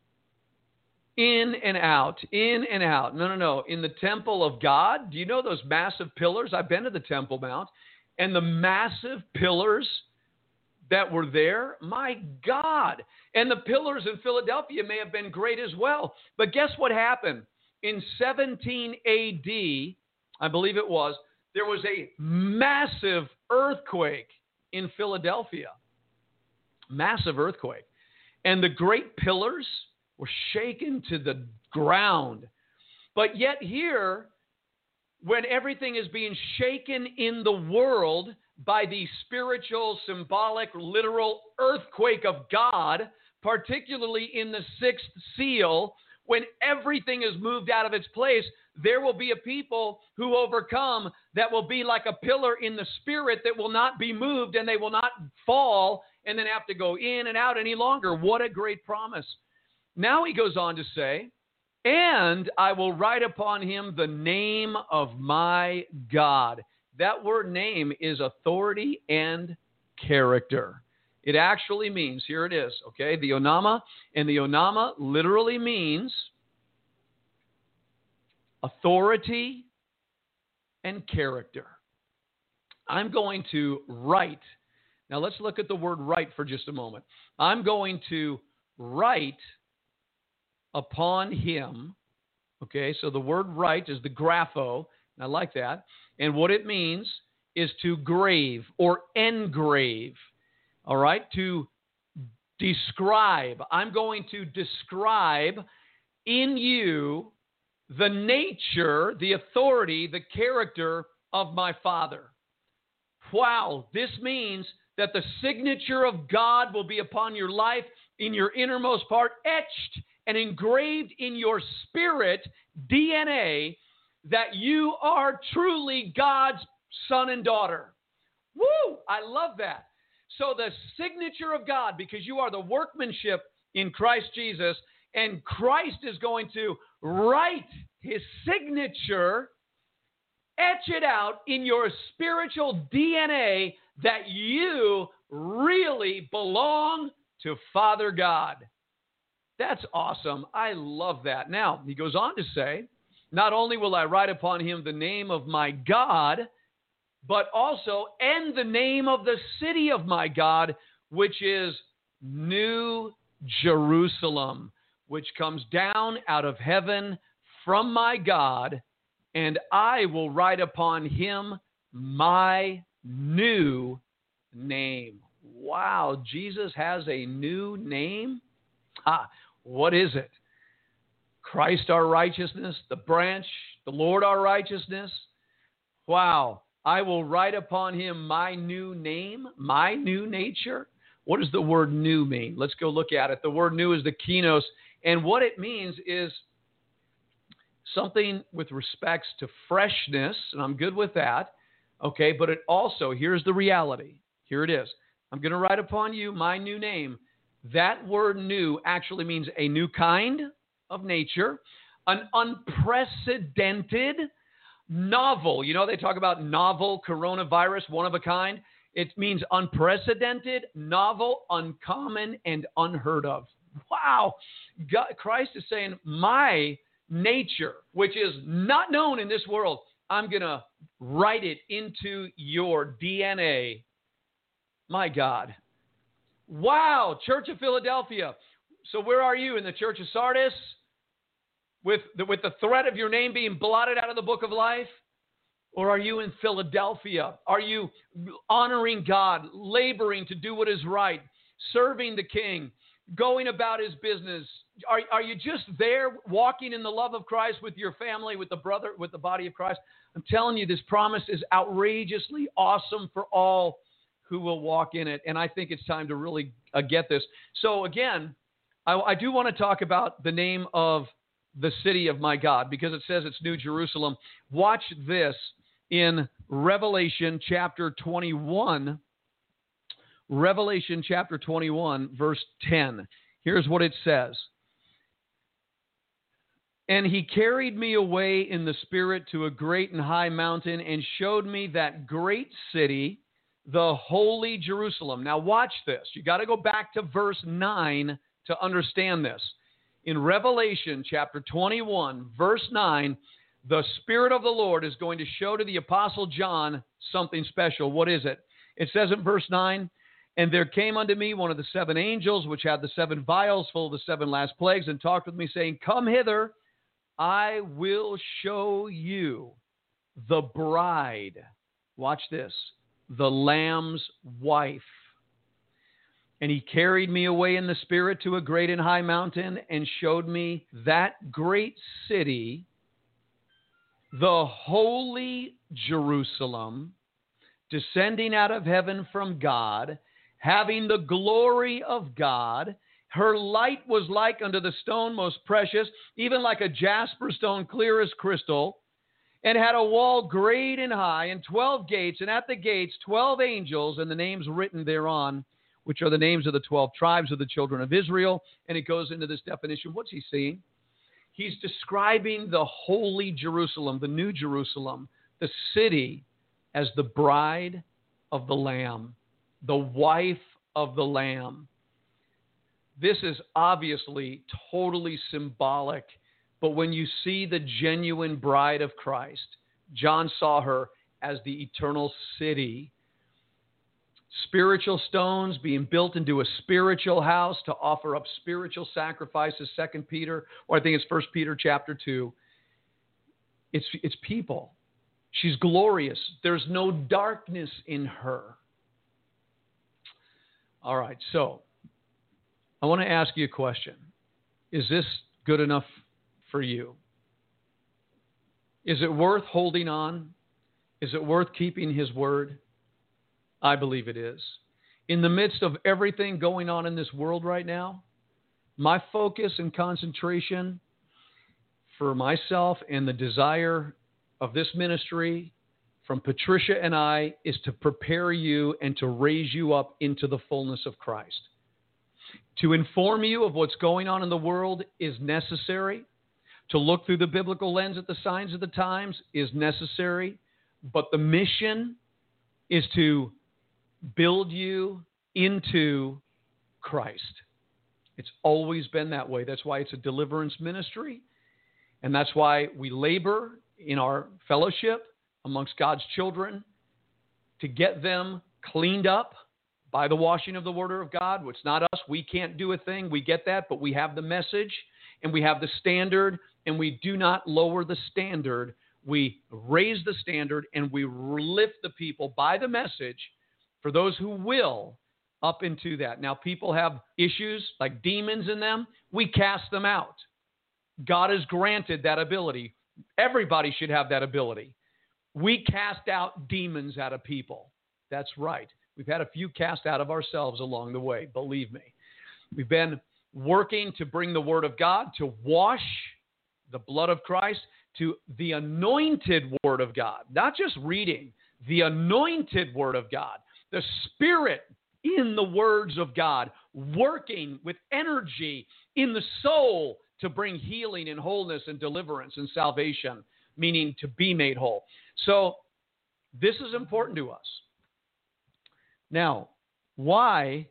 In and out, in and out. No, no, no. In the temple of God, do you know those massive pillars? I've been to the Temple Mount, and the massive pillars that were there, my God. And the pillars in Philadelphia may have been great as well. But guess what happened? In seventeen A D, I believe it was, there was a massive earthquake in Philadelphia. Massive earthquake. And the great pillars were shaken to the ground. But yet here, when everything is being shaken in the world by the spiritual, symbolic, literal earthquake of God, particularly in the sixth seal, when everything is moved out of its place, there will be a people who overcome that will be like a pillar in the spirit that will not be moved, and they will not fall and then have to go in and out any longer. What a great promise. Now he goes on to say, and I will write upon him the name of my God. That word name is authority and character. It actually means, here it is, okay, the onama, and the onama literally means authority and character. I'm going to write. Now let's look at the word write for just a moment. I'm going to write upon him. Okay, so the word write is the grapho. I like that. And what it means is to grave or engrave. All right, to describe. I'm going to describe in you the nature, the authority, the character of my Father. Wow, this means that the signature of God will be upon your life, in your innermost part, etched and engraved in your spirit D N A, that you are truly God's son and daughter. Woo! I love that. So the signature of God, because you are the workmanship in Christ Jesus, and Christ is going to write his signature, etch it out in your spiritual D N A that you really belong to Father God. That's awesome. I love that. Now, he goes on to say, not only will I write upon him the name of my God, but also, and the name of the city of my God, which is New Jerusalem, which comes down out of heaven from my God, and I will write upon him my new name. Wow, Jesus has a new name? Ah, what is it? Christ our righteousness, the branch, the Lord our righteousness. Wow, I will write upon him my new name, my new nature. What does the word new mean? Let's go look at it. The word new is the kainos, and what it means is something with respects to freshness, and I'm good with that, okay, but it also, here's the reality. Here it is. I'm going to write upon you my new name. That word new actually means a new kind of nature, an unprecedented, novel. You know, they talk about novel coronavirus, one of a kind. It means unprecedented, novel, uncommon, and unheard of. Wow. God, Christ is saying, my nature, which is not known in this world, I'm going to write it into your D N A. My God. Wow, Church of Philadelphia. So where are you? In the Church of Sardis? With the, with the threat of your name being blotted out of the book of life? Or are you in Philadelphia? Are you honoring God, laboring to do what is right, serving the King, going about his business? Are, are you just there walking in the love of Christ with your family, with the brother, with the body of Christ? I'm telling you, this promise is outrageously awesome for all who will walk in it. And I think it's time to really uh, get this. So again, I, I do want to talk about the name of the city of my God, because it says it's New Jerusalem. Watch this in Revelation chapter twenty-one. Revelation chapter twenty-one, verse ten. Here's what it says. And he carried me away in the spirit to a great and high mountain and showed me that great city, the holy Jerusalem. Now watch this. You got to go back to verse nine to understand this. In Revelation chapter twenty-one, verse nine, the Spirit of the Lord is going to show to the Apostle John something special. What is it? It says in verse nine, and there came unto me one of the seven angels, which had the seven vials full of the seven last plagues, and talked with me, saying, come hither, I will show you the bride. Watch this. The Lamb's wife. And he carried me away in the spirit to a great and high mountain and showed me that great city, the holy Jerusalem, descending out of heaven from God, having the glory of God. Her light was like unto the stone most precious, even like a jasper stone, clear as crystal, and had a wall great and high, and twelve gates, and at the gates twelve angels, and the names written thereon, which are the names of the twelve tribes of the children of Israel. And it goes into this definition. What's he seeing? He's describing the holy Jerusalem, the New Jerusalem, the city, as the bride of the Lamb, the wife of the Lamb. This is obviously totally symbolic, but when you see the genuine bride of Christ, John saw her as the eternal city. Spiritual stones being built into a spiritual house to offer up spiritual sacrifices, Second Peter, or I think it's First Peter chapter two. It's, it's people. She's glorious. There's no darkness in her. All right, so I want to ask you a question. Is this good enough for you? Is it worth holding on? Is it worth keeping his word? I believe it is. In the midst of everything going on in this world right now, my focus and concentration for myself and the desire of this ministry from Patricia and I is to prepare you and to raise you up into the fullness of Christ. To inform you of what's going on in the world is necessary. To look through the biblical lens at the signs of the times is necessary. But the mission is to build you into Christ. It's always been that way. That's why it's a deliverance ministry. And that's why we labor in our fellowship amongst God's children to get them cleaned up by the washing of the Word of God. It's not us. We can't do a thing. We get that, but we have the message and we have the standard, and we do not lower the standard. We raise the standard and we lift the people by the message for those who will up into that. Now, people have issues like demons in them. We cast them out. God has granted that ability. Everybody should have that ability. We cast out demons out of people. That's right. We've had a few cast out of ourselves along the way, believe me. We've been working to bring the Word of God, to wash the blood of Christ, to the anointed Word of God. Not just reading, the anointed Word of God. The Spirit in the words of God, working with energy in the soul to bring healing and wholeness and deliverance and salvation, meaning to be made whole. So this is important to us. Now, why?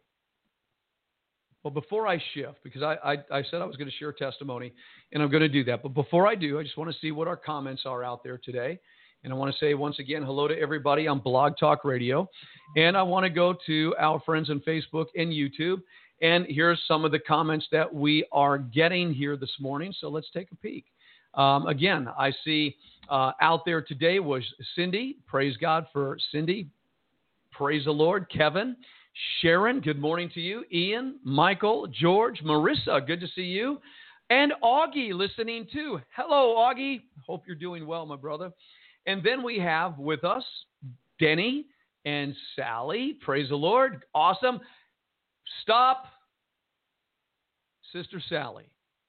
Well, before I shift, because I, I, I said I was going to share testimony, and I'm going to do that. But before I do, I just want to see what our comments are out there today. And I want to say once again, hello to everybody on Blog Talk Radio. And I want to go to our friends on Facebook and YouTube. And here's some of the comments that we are getting here this morning. So let's take a peek. Um, again, I see uh, out there today was Cindy. Praise God for Cindy. Praise the Lord. Kevin, Sharon, good morning to you. Ian, Michael, George, Marissa, good to see you. And Augie listening too. Hello, Augie. Hope you're doing well, my brother. And then we have with us Denny and Sally. Praise the Lord. Awesome. Stop. Sister Sally,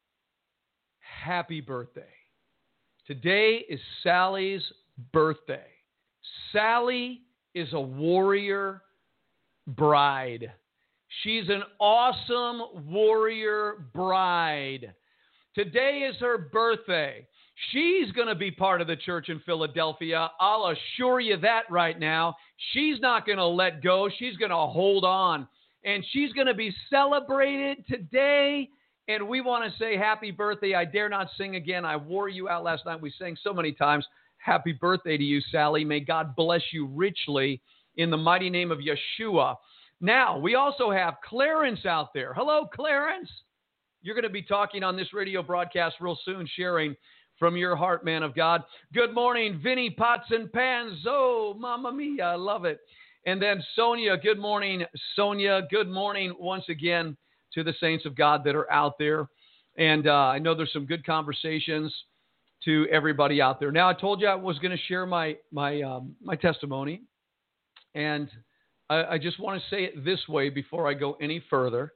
happy birthday. Today is Sally's birthday. Sally is a warrior bride. She's an awesome warrior bride. Today is her birthday. She's going to be part of the church in Philadelphia. I'll assure you that right now. She's not going to let go. She's going to hold on. And she's going to be celebrated today. And we want to say happy birthday. I dare not sing again. I wore you out last night. We sang so many times. Happy birthday to you, Sally. May God bless you richly in the mighty name of Yeshua. Now, we also have Clarence out there. Hello, Clarence. You're going to be talking on this radio broadcast real soon, sharing from your heart, man of God. Good morning, Vinny Pots and Pans. Oh, mamma mia, I love it. And then Sonia, good morning, Sonia. Good morning once again to the saints of God that are out there. And uh, I know there's some good conversations to everybody out there. Now, I told you I was going to share my my um, my testimony. And I, I just want to say it this way before I go any further.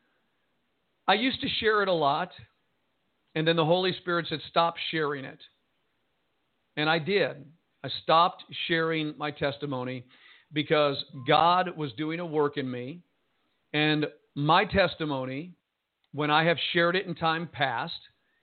I used to share it a lot. And then the Holy Spirit said, stop sharing it. And I did. I stopped sharing my testimony because God was doing a work in me. And my testimony, when I have shared it in time past,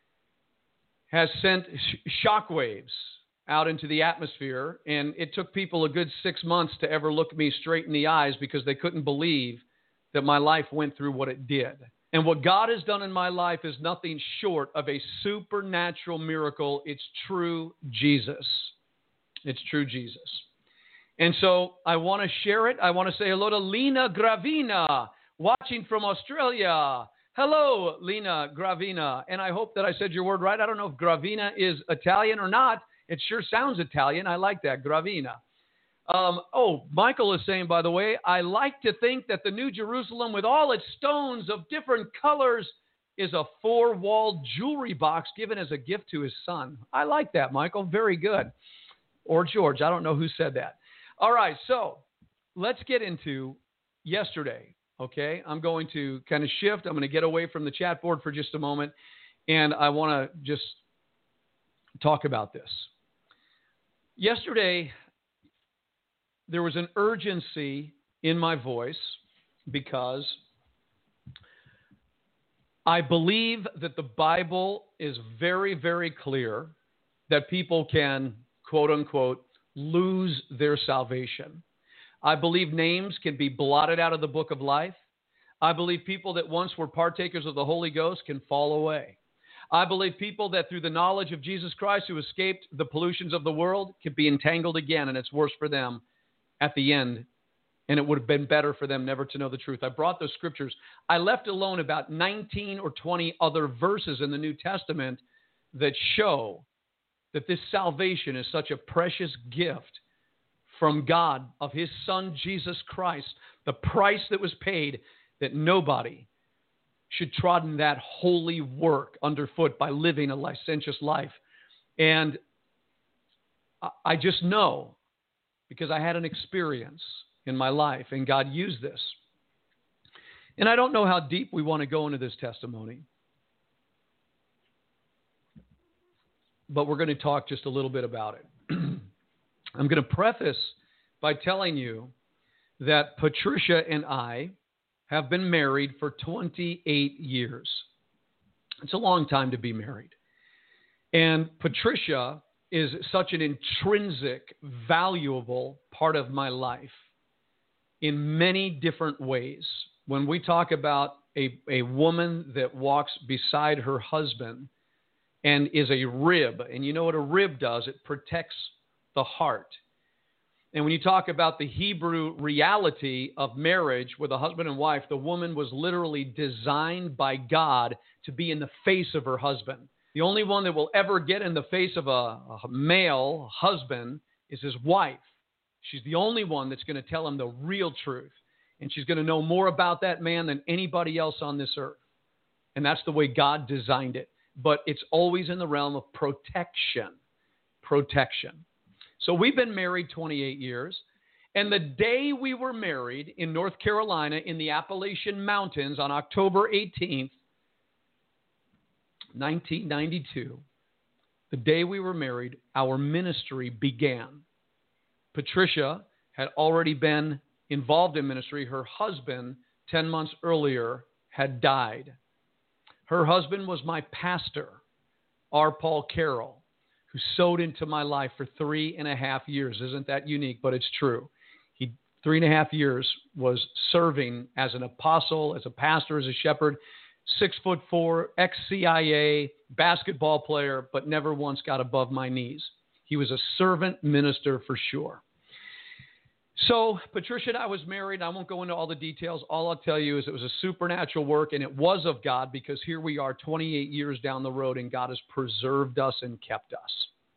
has sent sh- shockwaves out into the atmosphere. And it took people a good six months to ever look me straight in the eyes because they couldn't believe that my life went through what it did. And what God has done in my life is nothing short of a supernatural miracle. It's true Jesus. It's true Jesus. And so I want to share it. I want to say hello to Lena Gravina, watching from Australia. Hello, Lena Gravina. And I hope that I said your word right. I don't know if Gravina is Italian or not. It sure sounds Italian. I like that, Gravina. Um, oh, Michael is saying, by the way, I like to think that the New Jerusalem with all its stones of different colors is a four-walled jewelry box given as a gift to his son. I like that, Michael. Very good. Or George. I don't know who said that. All right, so let's get into yesterday, okay? I'm going to kind of shift. I'm going to get away from the chat board for just a moment, and I want to just talk about this. Yesterday, there was an urgency in my voice because I believe that the Bible is very, very clear that people can, quote unquote, lose their salvation. I believe names can be blotted out of the book of life. I believe people that once were partakers of the Holy Ghost can fall away. I believe people that through the knowledge of Jesus Christ who escaped the pollutions of the world can be entangled again, and it's worse for them at the end. And it would have been better for them never to know the truth. I brought those scriptures. I left alone about nineteen or twenty other verses in the New Testament that show that this salvation is such a precious gift from God of his Son, Jesus Christ, the price that was paid, that nobody should trodden that holy work underfoot by living a licentious life. And I just know, because I had an experience in my life, and God used this. And I don't know how deep we want to go into this testimony, but we're going to talk just a little bit about it. I'm going to preface by telling you that Patricia and I have been married for twenty-eight years. It's a long time to be married. And Patricia is such an intrinsic, valuable part of my life in many different ways. When we talk about a, a woman that walks beside her husband and is a rib, and you know what a rib does? It protects the heart. And when you talk about the Hebrew reality of marriage with a husband and wife, the woman was literally designed by God to be in the face of her husband. The only one that will ever get in the face of a, a male husband is his wife. She's the only one that's going to tell him the real truth. And she's going to know more about that man than anybody else on this earth. And that's the way God designed it. But it's always in the realm of protection. Protection. So we've been married twenty-eight years. And the day we were married in North Carolina in the Appalachian Mountains on October eighteenth, nineteen ninety-two, the day we were married, our ministry began. Patricia had already been involved in ministry. Her husband, ten months earlier, had died. Her husband was my pastor, R. Paul Carroll, who sowed into my life for three and a half years. Isn't that unique? But it's true. He, three and a half years, was serving as an apostle, as a pastor, as a shepherd, six foot four, ex-C I A, basketball player, but never once got above my knees. He was a servant minister for sure. So Patricia and I was married. I won't go into all the details. All I'll tell you is it was a supernatural work, and it was of God, because here we are twenty-eight years down the road, and God has preserved us and kept us.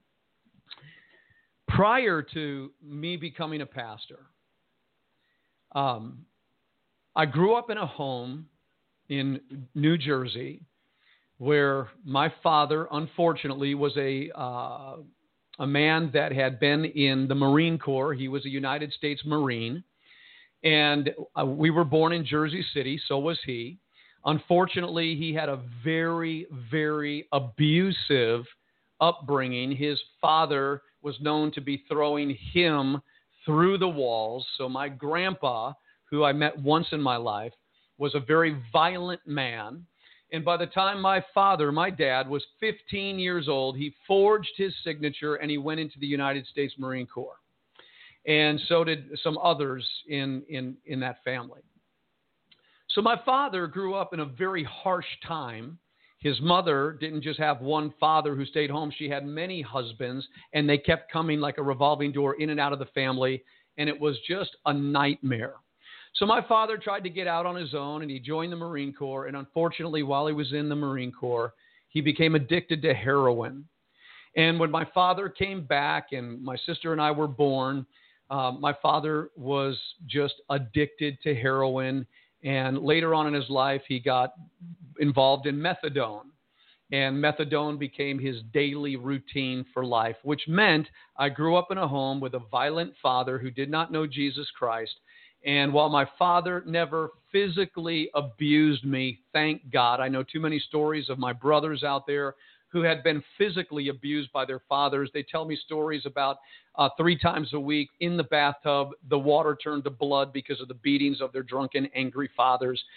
Prior to me becoming a pastor, um, I grew up in a home in New Jersey where my father, unfortunately, was a uh, a man that had been in the Marine Corps. He was a United States Marine. And uh, we were born in Jersey City, so was he. Unfortunately, he had a very, very abusive upbringing. His father was known to be throwing him through the walls. So my grandpa, who I met once in my life, was a very violent man. And by the time my father, my dad, was fifteen years old, he forged his signature and he went into the United States Marine Corps. And so did some others in, in, in that family. So my father grew up in a very harsh time. His mother didn't just have one father who stayed home. She had many husbands, and they kept coming like a revolving door in and out of the family. And it was just a nightmare. So my father tried to get out on his own, and he joined the Marine Corps. And unfortunately, while he was in the Marine Corps, he became addicted to heroin. And when my father came back and my sister and I were born, uh, my father was just addicted to heroin. And later on in his life, he got involved in methadone. And methadone became his daily routine for life, which meant I grew up in a home with a violent father who did not know Jesus Christ. And while my father never physically abused me, thank God, I know too many stories of my brothers out there who had been physically abused by their fathers. They tell me stories about uh, three times a week in the bathtub, the water turned to blood because of the beatings of their drunken, angry fathers.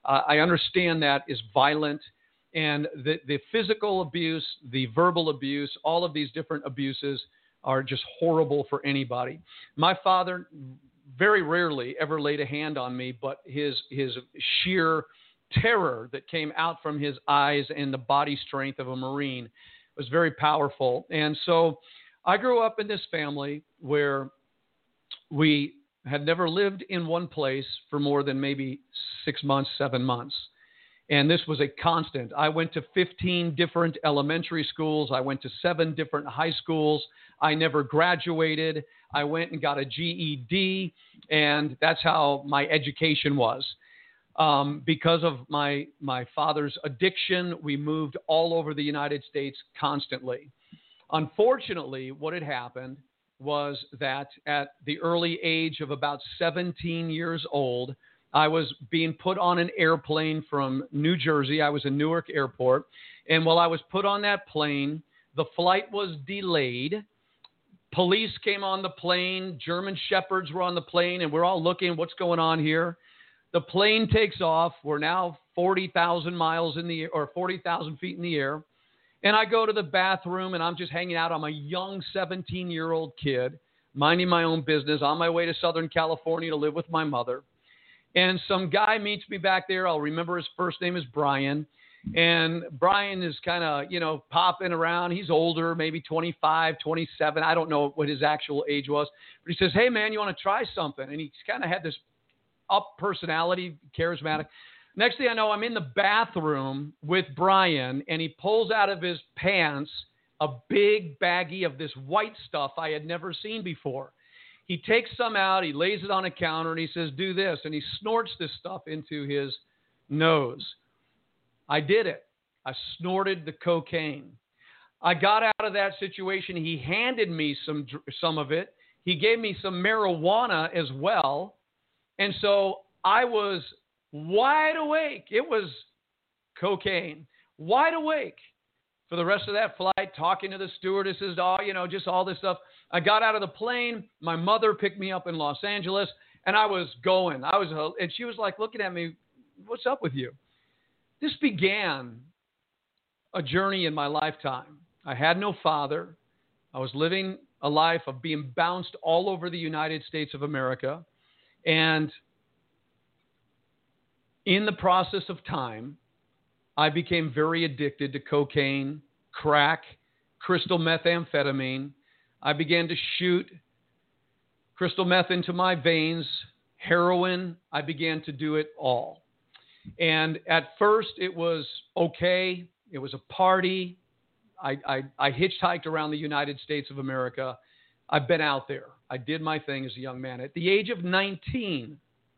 uh, I understand that is violent. And the, the physical abuse, the verbal abuse, all of these different abuses are just horrible for anybody. My father very rarely ever laid a hand on me, but his his sheer terror that came out from his eyes and the body strength of a Marine was very powerful. And so I grew up in this family where we had never lived in one place for more than maybe six months, seven months. And this was a constant. I went to fifteen different elementary schools. I went to seven different high schools. I never graduated. I went and got a G E D, and that's how my education was. Um, because of my my father's addiction, we moved all over the United States constantly. Unfortunately, what had happened was that at the early age of about seventeen years old, I was being put on an airplane from New Jersey. I was in Newark Airport. And while I was put on that plane, the flight was delayed. Police came on the plane. German shepherds were on the plane. And we're all looking, what's going on here? The plane takes off. We're now forty thousand miles in the air, or forty thousand feet in the air. And I go to the bathroom, and I'm just hanging out. I'm a young seventeen-year-old kid, minding my own business, on my way to Southern California to live with my mother. And some guy meets me back there. I'll remember his first name is Brian. And Brian is kind of, you know, popping around. He's older, maybe twenty-five, twenty-seven. I don't know what his actual age was. But he says, hey, man, you want to try something? And he kind of had this up personality, charismatic. Next thing I know, I'm in the bathroom with Brian, and he pulls out of his pants a big baggie of this white stuff I had never seen before. He takes some out, he lays it on a counter, and he says, do this. And he snorts this stuff into his nose. I did it. I snorted the cocaine. I got out of that situation. He handed me some some of it. He gave me some marijuana as well. And so I was wide awake. It was cocaine. Wide awake for the rest of that flight, talking to the stewardesses, all, you know, just all this stuff. I got out of the plane. My mother picked me up in Los Angeles, and I was going. I was, and she was like looking at me, what's up with you? This began a journey in my lifetime. I had no father. I was living a life of being bounced all over the United States of America. And in the process of time, I became very addicted to cocaine, crack, crystal methamphetamine. I began to shoot crystal meth into my veins, heroin. I began to do it all. And at first it was okay. It was a party. I, I, I hitchhiked around the United States of America. I've been out there. I did my thing as a young man. At the age of nineteen,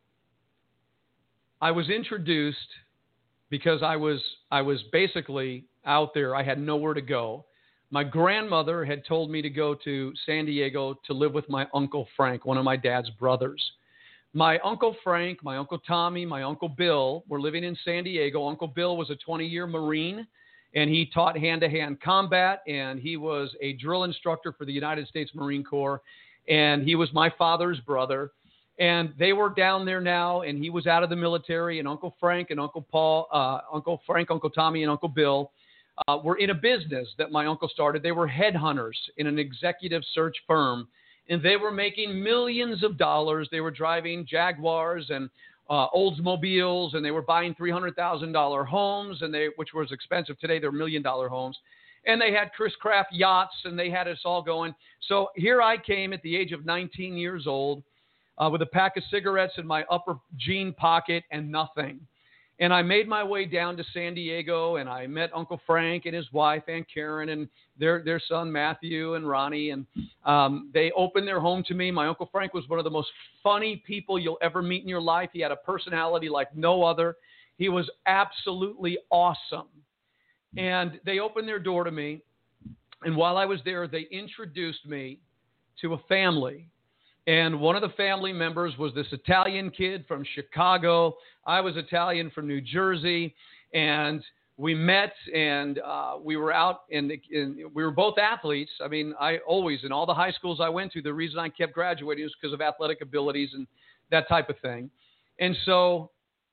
I was introduced because I was I was basically out there. I had nowhere to go. My grandmother had told me to go to San Diego to live with my Uncle Frank, one of my dad's brothers. My Uncle Frank, my Uncle Tommy, my Uncle Bill were living in San Diego. Uncle Bill was a twenty-year Marine, and he taught hand-to-hand combat, and he was a drill instructor for the United States Marine Corps, and he was my father's brother. And they were down there now, and he was out of the military, and Uncle Frank and Uncle Paul, uh, Uncle Frank, Uncle Tommy, and Uncle Bill uh, were in a business that my uncle started. They were headhunters in an executive search firm, and they were making millions of dollars. They were driving Jaguars and uh, Oldsmobiles, and they were buying three hundred thousand dollars homes, and they, which was expensive. Today, they're million-dollar homes. And they had Chris Craft yachts, and they had us all going. So here I came at the age of nineteen years old, Uh, with a pack of cigarettes in my upper jean pocket and nothing. And I made my way down to San Diego, and I met Uncle Frank and his wife, Aunt Karen, and their their son, Matthew, and Ronnie. And um, they opened their home to me. My Uncle Frank was one of the most funny people you'll ever meet in your life. He had a personality like no other. He was absolutely awesome. And they opened their door to me. And while I was there, they introduced me to a family. And one of the family members was this Italian kid from Chicago. I was Italian from New Jersey. And we met, and uh, we were out, and we were both athletes. I mean, I always, in all the high schools I went to, the reason I kept graduating was because of athletic abilities and that type of thing. And so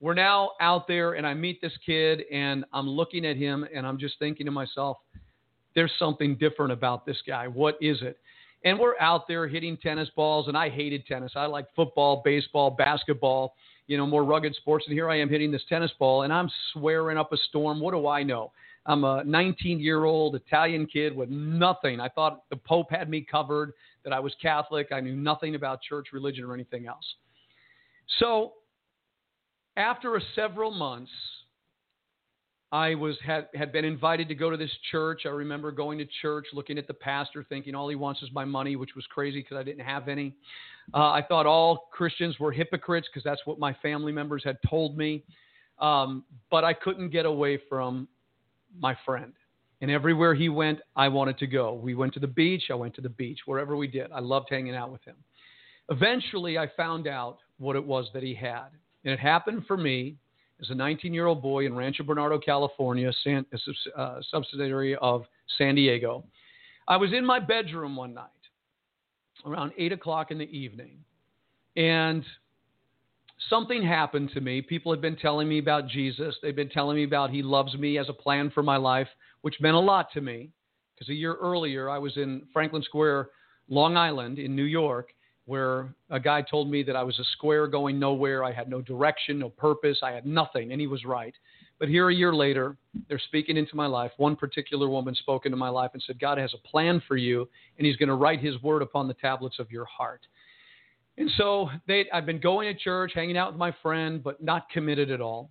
we're now out there, and I meet this kid, and I'm looking at him, and I'm just thinking to myself, there's something different about this guy. What is it? And we're out there hitting tennis balls, and I hated tennis. I like football, baseball, basketball, you know, more rugged sports. And here I am hitting this tennis ball, and I'm swearing up a storm. What do I know? I'm a nineteen-year-old Italian kid with nothing. I thought the Pope had me covered, that I was Catholic. I knew nothing about church, religion, or anything else. So after a several months, I was had, had been invited to go to this church. I remember going to church, looking at the pastor, thinking all he wants is my money, which was crazy because I didn't have any. Uh, I thought all Christians were hypocrites because that's what my family members had told me. Um, but I couldn't get away from my friend. And everywhere he went, I wanted to go. We went to the beach. I went to the beach, wherever we did. I loved hanging out with him. Eventually, I found out what it was that he had. And it happened for me as a nineteen-year-old boy in Rancho Bernardo, California, San, a uh, subsidiary of San Diego. I was in my bedroom one night around eight o'clock in the evening, and something happened to me. People had been telling me about Jesus. They've been telling me about he loves me, has a plan for my life, which meant a lot to me because a year earlier I was in Franklin Square, Long Island in New York, where a guy told me that I was a square going nowhere. I had no direction, no purpose. I had nothing, and he was right. But here a year later, they're speaking into my life. One particular woman spoke into my life and said, God has a plan for you, and he's going to write his word upon the tablets of your heart. And so they, I've been going to church, hanging out with my friend, but not committed at all.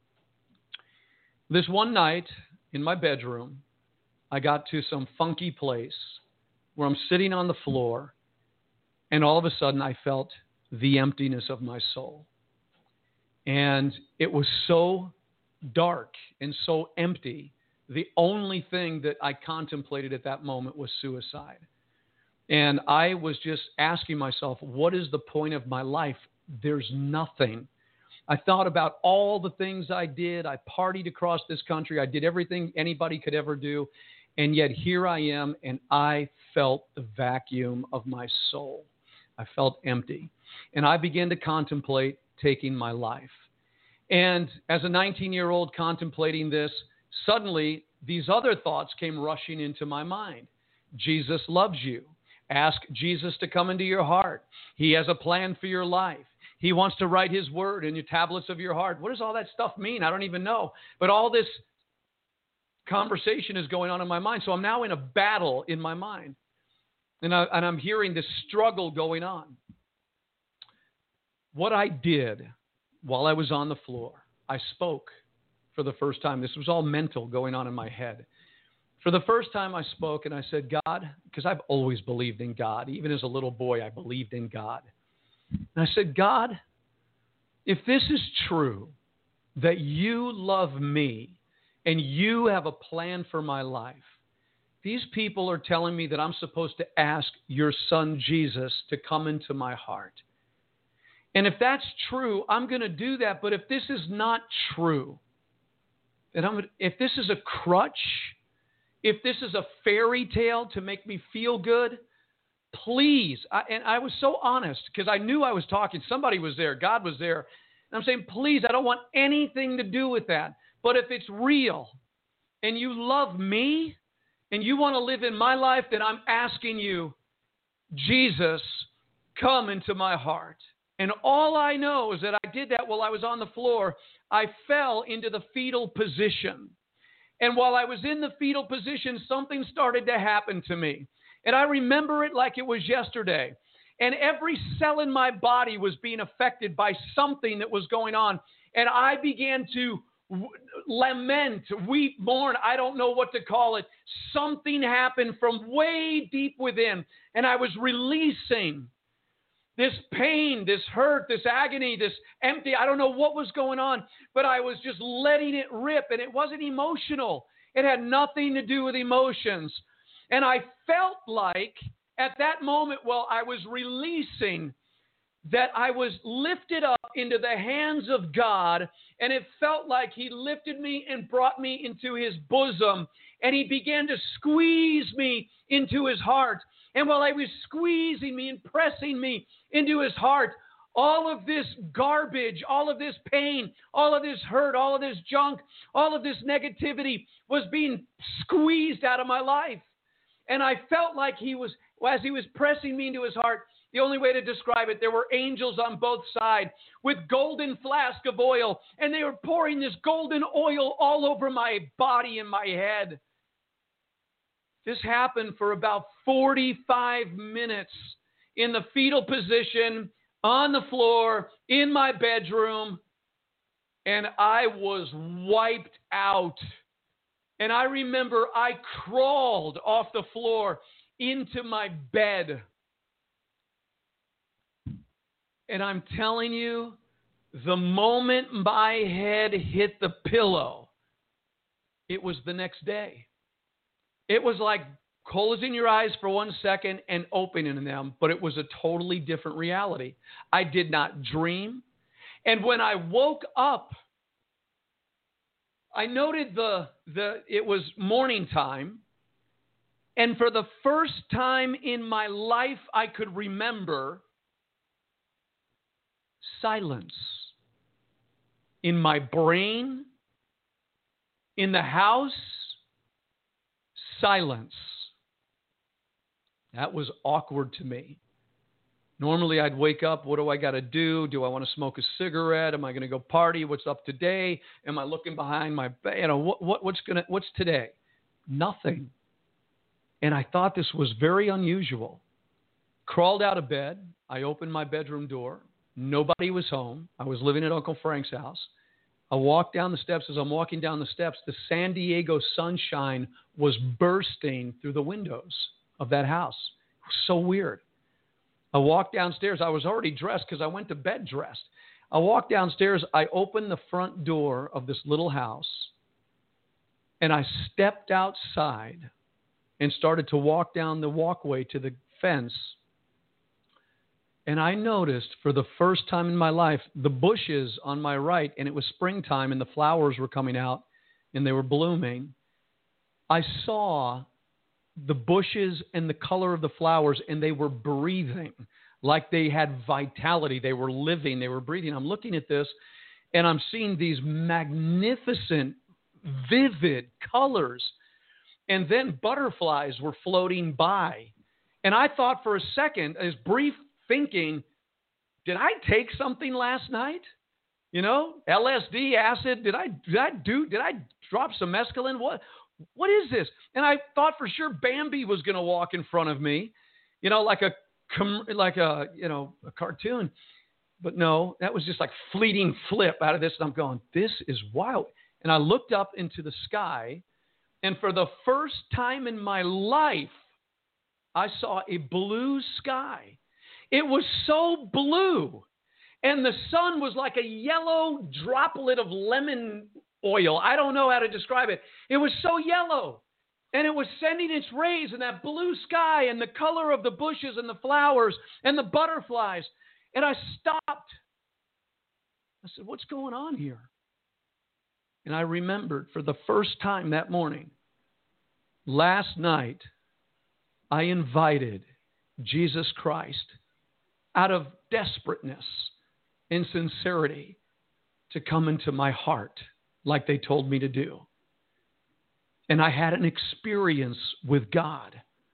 This one night in my bedroom, I got to some funky place where I'm sitting on the floor, and all of a sudden, I felt the emptiness of my soul. And it was so dark and so empty. The only thing that I contemplated at that moment was suicide. And I was just asking myself, what is the point of my life? There's nothing. I thought about all the things I did. I partied across this country. I did everything anybody could ever do. And yet here I am, and I felt the vacuum of my soul. I felt empty. And I began to contemplate taking my life. And as a nineteen-year-old contemplating this, suddenly these other thoughts came rushing into my mind. Jesus loves you. Ask Jesus to come into your heart. He has a plan for your life. He wants to write his word in your tablets of your heart. What does all that stuff mean? I don't even know. But all this conversation is going on in my mind. So I'm now in a battle in my mind. And, I, and I'm hearing this struggle going on. What I did while I was on the floor, I spoke for the first time. This was all mental going on in my head. For the first time I spoke and I said, God, because I've always believed in God. Even as a little boy, I believed in God. And I said, God, if this is true, that you love me and you have a plan for my life, these people are telling me that I'm supposed to ask your son Jesus to come into my heart. And if that's true, I'm going to do that. But if this is not true, then I'm gonna, if this is a crutch, if this is a fairy tale to make me feel good, please. I, and I was so honest because I knew I was talking. Somebody was there. God was there. And I'm saying, please, I don't want anything to do with that. But if it's real and you love me, and you want to live in my life, then I'm asking you, Jesus, come into my heart. And all I know is that I did that while I was on the floor. I fell into the fetal position. And while I was in the fetal position, something started to happen to me. And I remember it like it was yesterday. And every cell in my body was being affected by something that was going on. And I began to lament, weep, mourn, I don't know what to call it. Something happened from way deep within, and I was releasing this pain, this hurt, this agony, this empty, I don't know what was going on, but I was just letting it rip, and it wasn't emotional. It had nothing to do with emotions. And I felt like at that moment while I was releasing, that I was lifted up into the hands of God, and it felt like he lifted me and brought me into his bosom, and he began to squeeze me into his heart. And while I was squeezing me and pressing me into his heart, all of this garbage, all of this pain, all of this hurt, all of this junk, all of this negativity was being squeezed out of my life. And I felt like he was, as he was pressing me into his heart, the only way to describe it, there were angels on both sides with golden flask of oil, and they were pouring this golden oil all over my body and my head. This happened for about forty-five minutes in the fetal position, on the floor, in my bedroom, and I was wiped out. And I remember I crawled off the floor into my bed. And I'm telling you, the moment my head hit the pillow, it was the next day. It was like closing your eyes for one second and opening them, but it was a totally different reality. I did not dream. And when I woke up, I noted the the it was morning time. And for the first time in my life I could remember, silence in my brain, in the house, silence. That was awkward to me. Normally I'd wake up, what do I got to do? Do I want to smoke a cigarette? Am I going to go party? What's up today? Am I looking behind my, you know, what, what what's going to what's today? Nothing. And I thought this was very unusual. Crawled out of bed, I opened my bedroom door. Nobody was home. I was living at Uncle Frank's house. I walked down the steps. As I'm walking down the steps, the San Diego sunshine was bursting through the windows of that house. It was so weird. I walked downstairs. I was already dressed because I went to bed dressed. I walked downstairs. I opened the front door of this little house, and I stepped outside and started to walk down the walkway to the fence. And I noticed for the first time in my life, the bushes on my right, and it was springtime and the flowers were coming out and they were blooming. I saw the bushes and the color of the flowers, and they were breathing like they had vitality. They were living, they were breathing. I'm looking at this and I'm seeing these magnificent, vivid colors. And then butterflies were floating by. And I thought for a second, as brief thinking, did I take something last night? You know, L S D, acid, did I, did I do, did I drop some mescaline? What, what is this? And I thought for sure Bambi was going to walk in front of me, you know, like a, like a, you know, a cartoon. But no, that was just like fleeting flip out of this. And I'm going, this is wild. And I looked up into the sky, and for the first time in my life, I saw a blue sky. It was so blue, and the sun was like a yellow droplet of lemon oil. I don't know how to describe it. It was so yellow, and it was sending its rays in that blue sky and the color of the bushes and the flowers and the butterflies. And I stopped. I said, what's going on here? And I remembered for the first time that morning, last night, I invited Jesus Christ out of desperateness and sincerity to come into my heart like they told me to do. And I had an experience with God.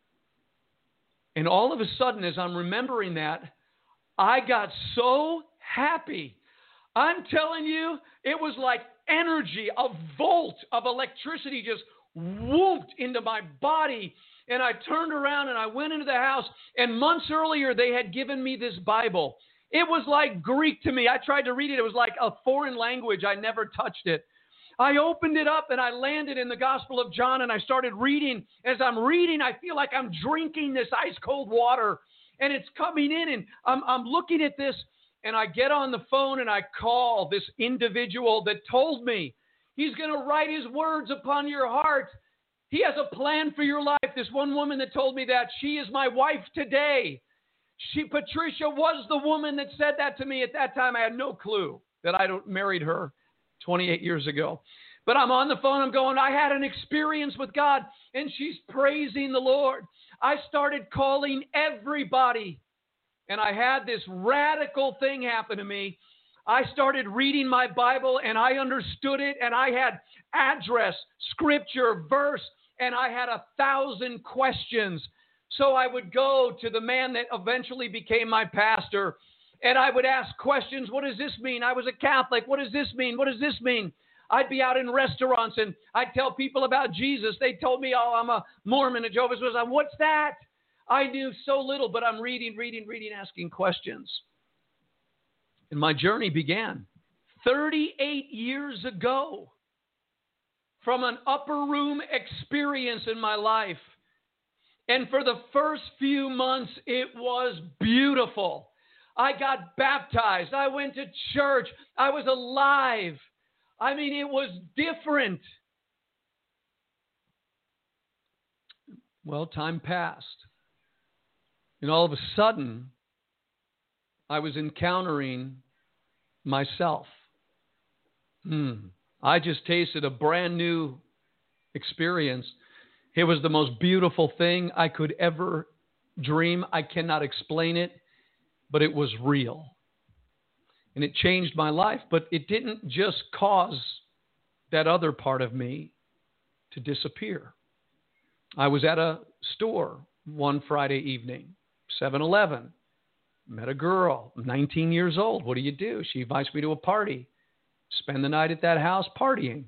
And all of a sudden, as I'm remembering that, I got so happy. I'm telling you, it was like energy, a volt of electricity just whooped into my body. And I turned around and I went into the house, and months earlier they had given me this Bible. It was like Greek to me. I tried to read it. It was like a foreign language. I never touched it. I opened it up and I landed in the Gospel of John, and I started reading. As I'm reading, I feel like I'm drinking this ice cold water, and it's coming in, and I'm, I'm looking at this, and I get on the phone and I call this individual that told me he's going to write his words upon your heart. He has a plan for your life. This one woman that told me that, she is my wife today. She, Patricia, was the woman that said that to me. At that time, I had no clue that I married her twenty-eight years ago. But I'm on the phone. I'm going, I had an experience with God, and she's praising the Lord. I started calling everybody And I had this radical thing happen to me. I started reading my Bible and I understood it, and I had address, scripture, verse, and I had a thousand questions. So I would go to the man that eventually became my pastor, and I would ask questions. What does this mean? I was a Catholic. What does this mean? What does this mean? I'd be out in restaurants and I'd tell people about Jesus. They told me, oh, I'm a Mormon, a Jehovah's Witness. What's that? I knew so little, but I'm reading, reading, reading, asking questions. And my journey began thirty-eight years ago from an upper room experience in my life. And for the first few months, it was beautiful. I got baptized. I went to church. I was alive. I mean, it was different. Well, time passed. And all of a sudden, I was encountering myself. Hmm. I just tasted a brand new experience. It was the most beautiful thing I could ever dream. I cannot explain it, but it was real. And it changed my life, but it didn't just cause that other part of me to disappear. I was at a store one Friday evening, seven eleven, met a girl, nineteen years old. What do you do? She invites me to a party. Spend the night at that house partying.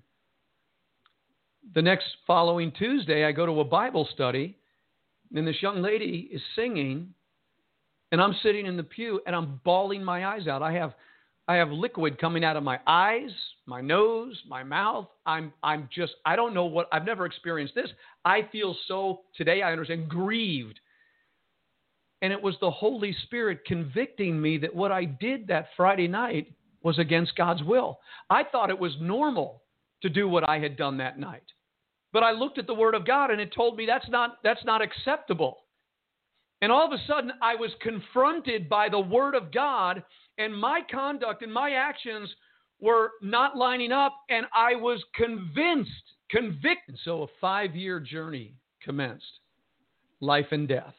The next following Tuesday, I go to a Bible study, and this young lady is singing, and I'm sitting in the pew, and I'm bawling my eyes out. I have I have liquid coming out of my eyes, my nose, my mouth. I'm I'm just, I don't know what, I've never experienced this. I feel so, today I understand, grieved. And it was the Holy Spirit convicting me that what I did that Friday night was against God's will. I thought it was normal to do what I had done that night. But I looked at the Word of God and it told me that's not, that's not acceptable. And all of a sudden I was confronted by the Word of God, and my conduct and my actions were not lining up, and I was convinced, convicted. So a five-year journey commenced, life and death.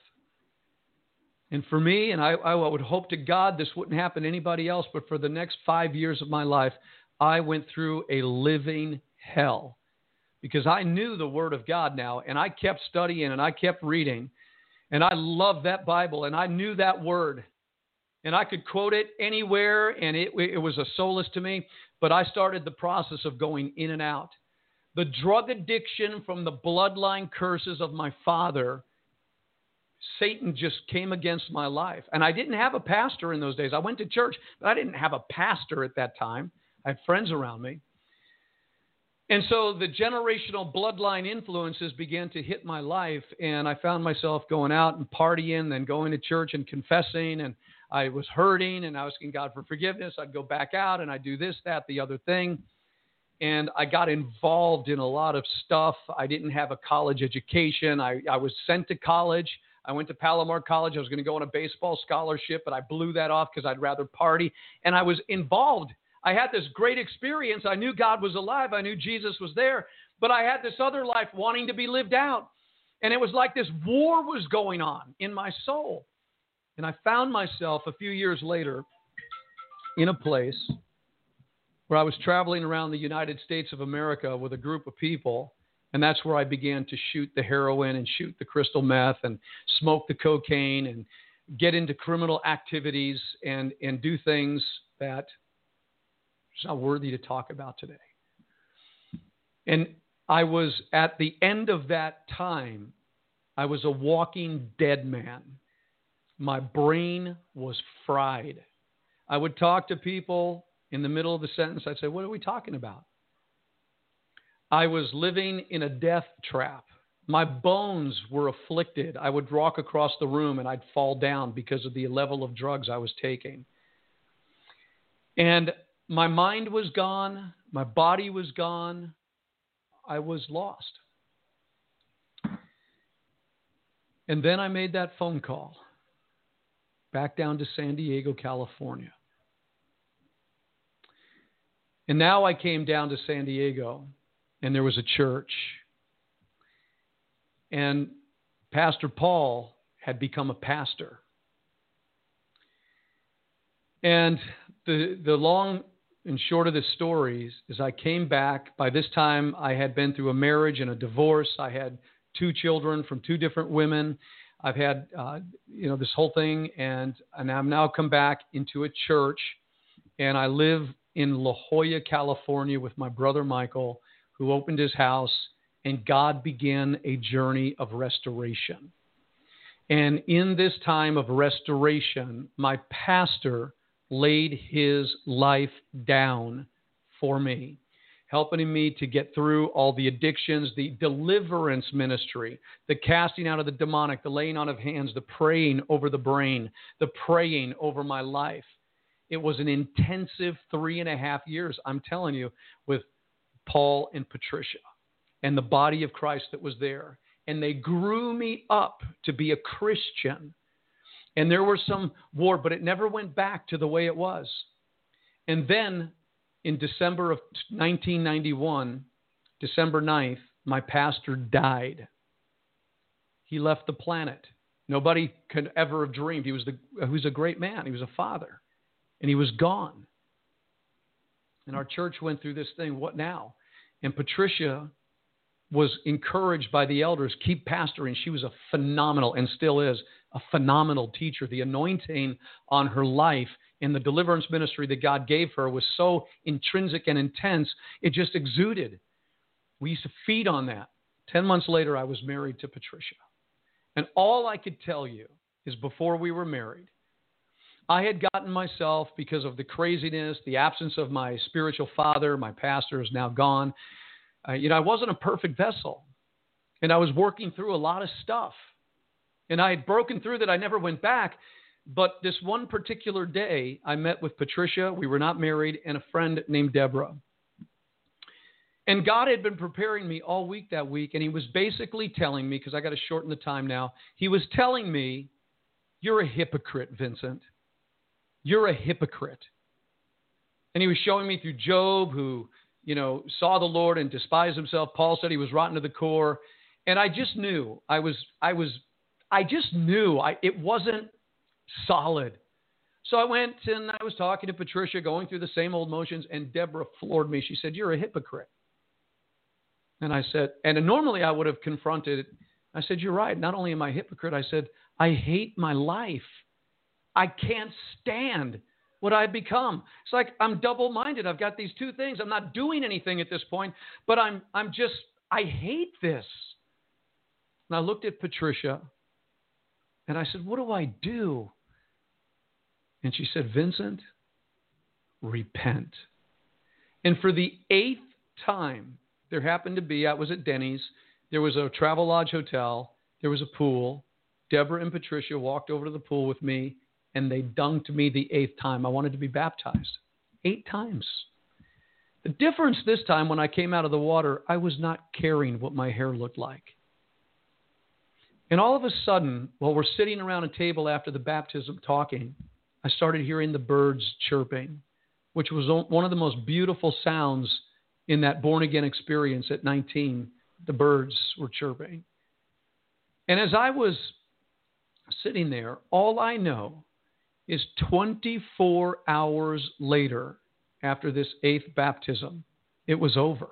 And for me, and I, I would hope to God this wouldn't happen to anybody else, but for the next five years of my life, I went through a living hell because I knew the Word of God now, and I kept studying and I kept reading, and I loved that Bible, and I knew that Word. And I could quote it anywhere, and it, it was a solace to me. But I started the process of going in and out. The drug addiction from the bloodline curses of my father, Satan just came against my life. And I didn't have a pastor in those days. I went to church, but I didn't have a pastor at that time. I had friends around me. And so the generational bloodline influences began to hit my life, and I found myself going out and partying, then going to church and confessing, and I was hurting and asking God for forgiveness. I'd go back out and I'd do this, that, the other thing. And I got involved in a lot of stuff. I didn't have a college education. I, I was sent to college. I went to Palomar College. I was going to go on a baseball scholarship, but I blew that off because I'd rather party. And I was involved. I had this great experience. I knew God was alive. I knew Jesus was there. But I had this other life wanting to be lived out. And it was like this war was going on in my soul. And I found myself a few years later in a place where I was traveling around the United States of America with a group of people. And that's where I began to shoot the heroin and shoot the crystal meth and smoke the cocaine and get into criminal activities and, and do things that are not worthy to talk about today. And I was at the end of that time, I was a walking dead man. My brain was fried. I would talk to people in the middle of the sentence. I'd say, what are we talking about? I was living in a death trap. My bones were afflicted. I would walk across the room and I'd fall down because of the level of drugs I was taking. And my mind was gone. My body was gone. I was lost. And then I made that phone call back down to San Diego, California. And now I came down to San Diego, and there was a church. And Pastor Paul had become a pastor. And the the long and short of the story is I came back. By this time, I had been through a marriage and a divorce. I had two children from two different women. I've had, uh, you know, this whole thing, and, and I've now come back into a church, and I live in La Jolla, California with my brother Michael, who opened his house, and God began a journey of restoration. And in this time of restoration, my pastor laid his life down for me, helping me to get through all the addictions, the deliverance ministry, the casting out of the demonic, the laying on of hands, the praying over the brain, the praying over my life. It was an intensive three and a half years, I'm telling you, with Paul and Patricia and the body of Christ that was there. And they grew me up to be a Christian. And there were some war, but it never went back to the way it was. And then in December of nineteen ninety-one, December ninth, my pastor died. He left the planet. Nobody could ever have dreamed. He was the, he was a great man. He was a father. And he was gone. And our church went through this thing. What now? And Patricia was encouraged by the elders, keep pastoring. She was a phenomenal, and still is, a phenomenal teacher. The anointing on her life and the deliverance ministry that God gave her was so intrinsic and intense, it just exuded. We used to feed on that. Ten months later, I was married to Patricia. And all I could tell you is before we were married, I had gotten myself, because of the craziness, the absence of my spiritual father, my pastor is now gone. Uh, you know, I wasn't a perfect vessel, and I was working through a lot of stuff, and I had broken through that. I never went back, but this one particular day, I met with Patricia. We were not married, and a friend named Deborah, and God had been preparing me all week that week, and he was basically telling me, because I got to shorten the time now, he was telling me, you're a hypocrite, Vincent. You're a hypocrite. And he was showing me through Job, who, you know, saw the Lord and despised himself. Paul said he was rotten to the core. And I just knew I was, I was, I just knew I, it wasn't solid. So I went and I was talking to Patricia, going through the same old motions, and Deborah floored me. She said, you're a hypocrite. And I said, and normally I would have confronted, I said, you're right. Not only am I a hypocrite, I said, I hate my life. I can't stand what I've become. It's like I'm double-minded. I've got these two things. I'm not doing anything at this point, but I'm I'm just, I hate this. And I looked at Patricia, and I said, what do I do? And she said, Vincent, repent. And for the eighth time, there happened to be, I was at Denny's, there was a Travelodge hotel, there was a pool. Deborah and Patricia walked over to the pool with me, and they dunked me the eighth time. I wanted to be baptized. Eight times. The difference this time, when I came out of the water, I was not caring what my hair looked like. And all of a sudden, while we're sitting around a table after the baptism talking, I started hearing the birds chirping, which was one of the most beautiful sounds in that born-again experience at nineteen. The birds were chirping. And as I was sitting there, all I know is twenty-four hours later, after this eighth baptism, it was over.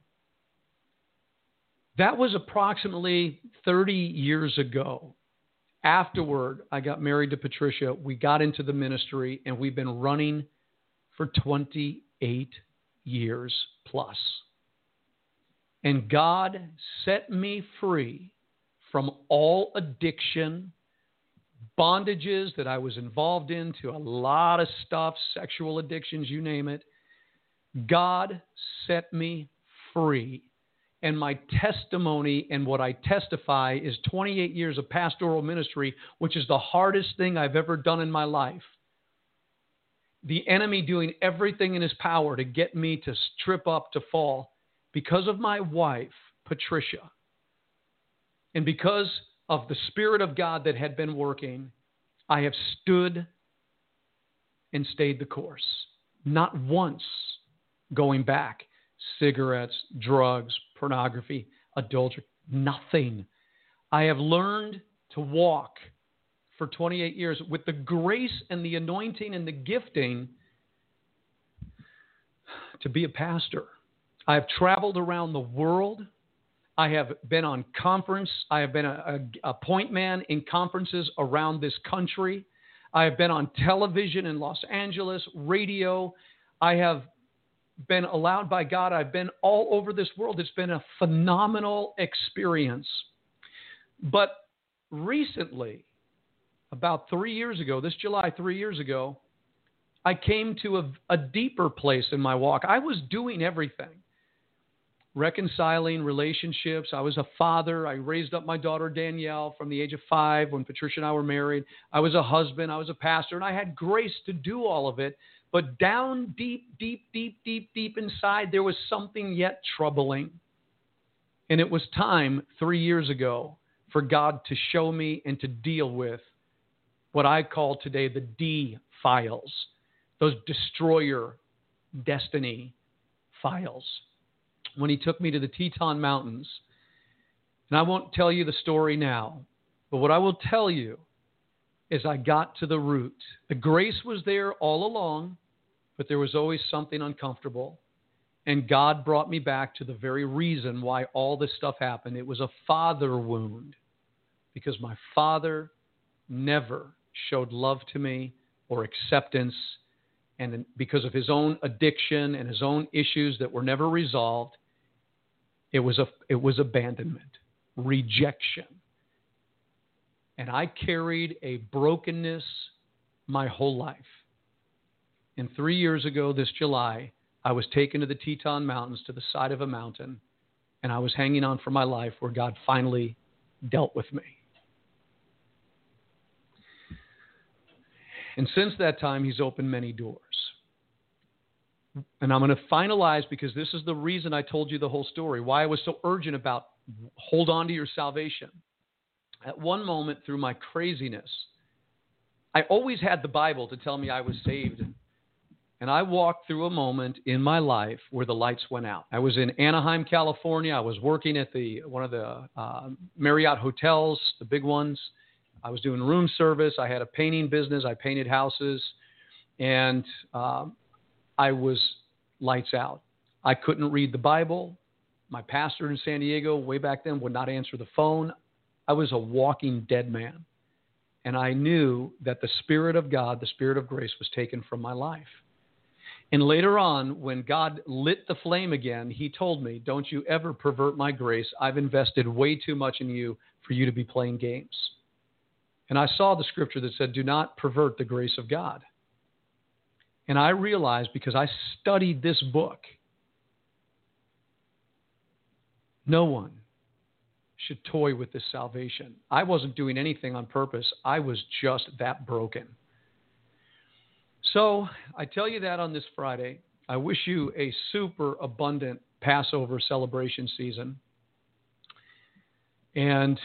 That was approximately thirty years ago. Afterward, I got married to Patricia. We got into the ministry, and we've been running for twenty-eight years plus. And God set me free from all addiction, bondages that I was involved in, to a lot of stuff, sexual addictions, you name it. God set me free. And my testimony and what I testify is twenty-eight years of pastoral ministry, which is the hardest thing I've ever done in my life. The enemy doing everything in his power to get me to trip up, to fall, because of my wife, Patricia. And because of the Spirit of God that had been working, I have stood and stayed the course. Not once going back. Cigarettes, drugs, pornography, adultery, nothing. I have learned to walk for twenty-eight years with the grace and the anointing and the gifting to be a pastor. I have traveled around the world. I have been on conference. I have been a, a, a point man in conferences around this country. I have been on television in Los Angeles, radio. I have been allowed by God. I've been all over this world. It's been a phenomenal experience. But recently, about three years ago, this July, three years ago, I came to a, a deeper place in my walk. I was doing everything. Reconciling relationships. I was a father. I raised up my daughter Danielle from the age of five when Patricia and I were married. I was a husband. I was a pastor, and I had grace to do all of it. But down deep, deep, deep, deep, deep inside, there was something yet troubling. And it was time three years ago for God to show me and to deal with what I call today the D files, those destroyer destiny files. When he took me to the Teton Mountains, and I won't tell you the story now, but what I will tell you is I got to the root. The grace was there all along, but there was always something uncomfortable. And God brought me back to the very reason why all this stuff happened. It was a father wound, because my father never showed love to me or acceptance. And because of his own addiction and his own issues that were never resolved, it was a it was abandonment, rejection. And I carried a brokenness my whole life. And three years ago, this July, I was taken to the Teton Mountains, to the side of a mountain, and I was hanging on for my life, where God finally dealt with me. And since that time, he's opened many doors. And I'm going to finalize, because this is the reason I told you the whole story, why I was so urgent about hold on to your salvation. At one moment through my craziness, I always had the Bible to tell me I was saved. And I walked through a moment in my life where the lights went out. I was in Anaheim, California. I was working at the one of the uh, Marriott hotels, the big ones. I was doing room service. I had a painting business. I painted houses. And uh, I was lights out. I couldn't read the Bible. My pastor in San Diego way back then would not answer the phone. I was a walking dead man. And I knew that the Spirit of God, the Spirit of grace, was taken from my life. And later on, when God lit the flame again, he told me, don't you ever pervert my grace. I've invested way too much in you for you to be playing games. And I saw the scripture that said, do not pervert the grace of God. And I realized, because I studied this book, no one should toy with this salvation. I wasn't doing anything on purpose. I was just that broken. So I tell you that on this Friday. I wish you a super abundant Passover celebration season. And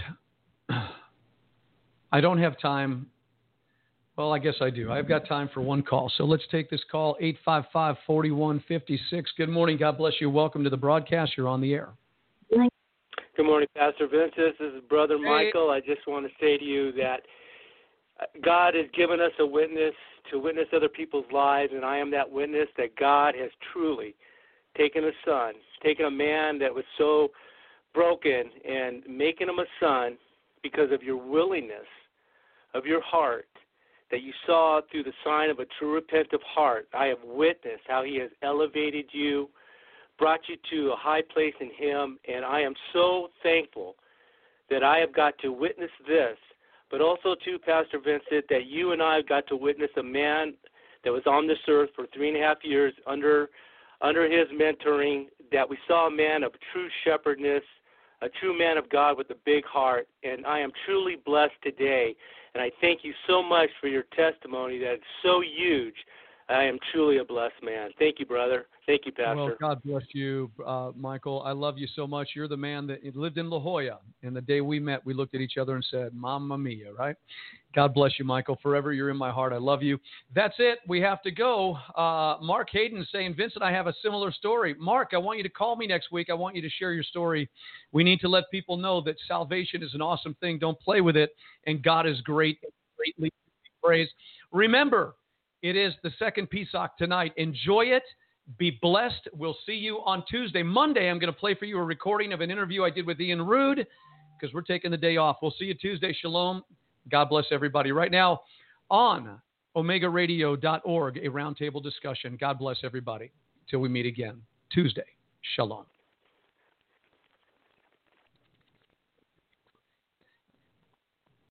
I don't have time. Well, I guess I do. I've got time for one call. So let's take this call, eight five five, four one five six. Good morning. God bless you. Welcome to the broadcast. You're on the air. Good morning, Pastor Vince. This is Brother Hey. Michael. I just want to say to you that God has given us a witness to witness other people's lives, and I am that witness that God has truly taken a son, taken a man that was so broken and making him a son because of your willingness, of your heart, that you saw through the sign of a true repentant heart. I have witnessed how he has elevated you, brought you to a high place in him, and I am so thankful that I have got to witness this, but also, too, Pastor Vincent, that you and I got to witness a man that was on this earth for three and a half years under under his mentoring, that we saw a man of true shepherdness, a true man of God with a big heart, and I am truly blessed today, and I thank you so much for your testimony that is so huge. I am truly a blessed man. Thank you, brother. Thank you, Pastor. Well, God bless you, uh, Michael. I love you so much. You're the man that lived in La Jolla. And the day we met, we looked at each other and said, Mamma mia, right? God bless you, Michael. Forever you're in my heart. I love you. That's it. We have to go. Uh, Mark Hayden saying, Vincent, I have a similar story. Mark, I want you to call me next week. I want you to share your story. We need to let people know that salvation is an awesome thing. Don't play with it. And God is great greatly to be praised. Remember, it is the second P S O C tonight. Enjoy it. Be blessed. We'll see you on Tuesday. Monday, I'm going to play for you a recording of an interview I did with Ian Rood because we're taking the day off. We'll see you Tuesday. Shalom. God bless everybody. Right now on omega radio dot org, a roundtable discussion. God bless everybody. Till we meet again Tuesday. Shalom.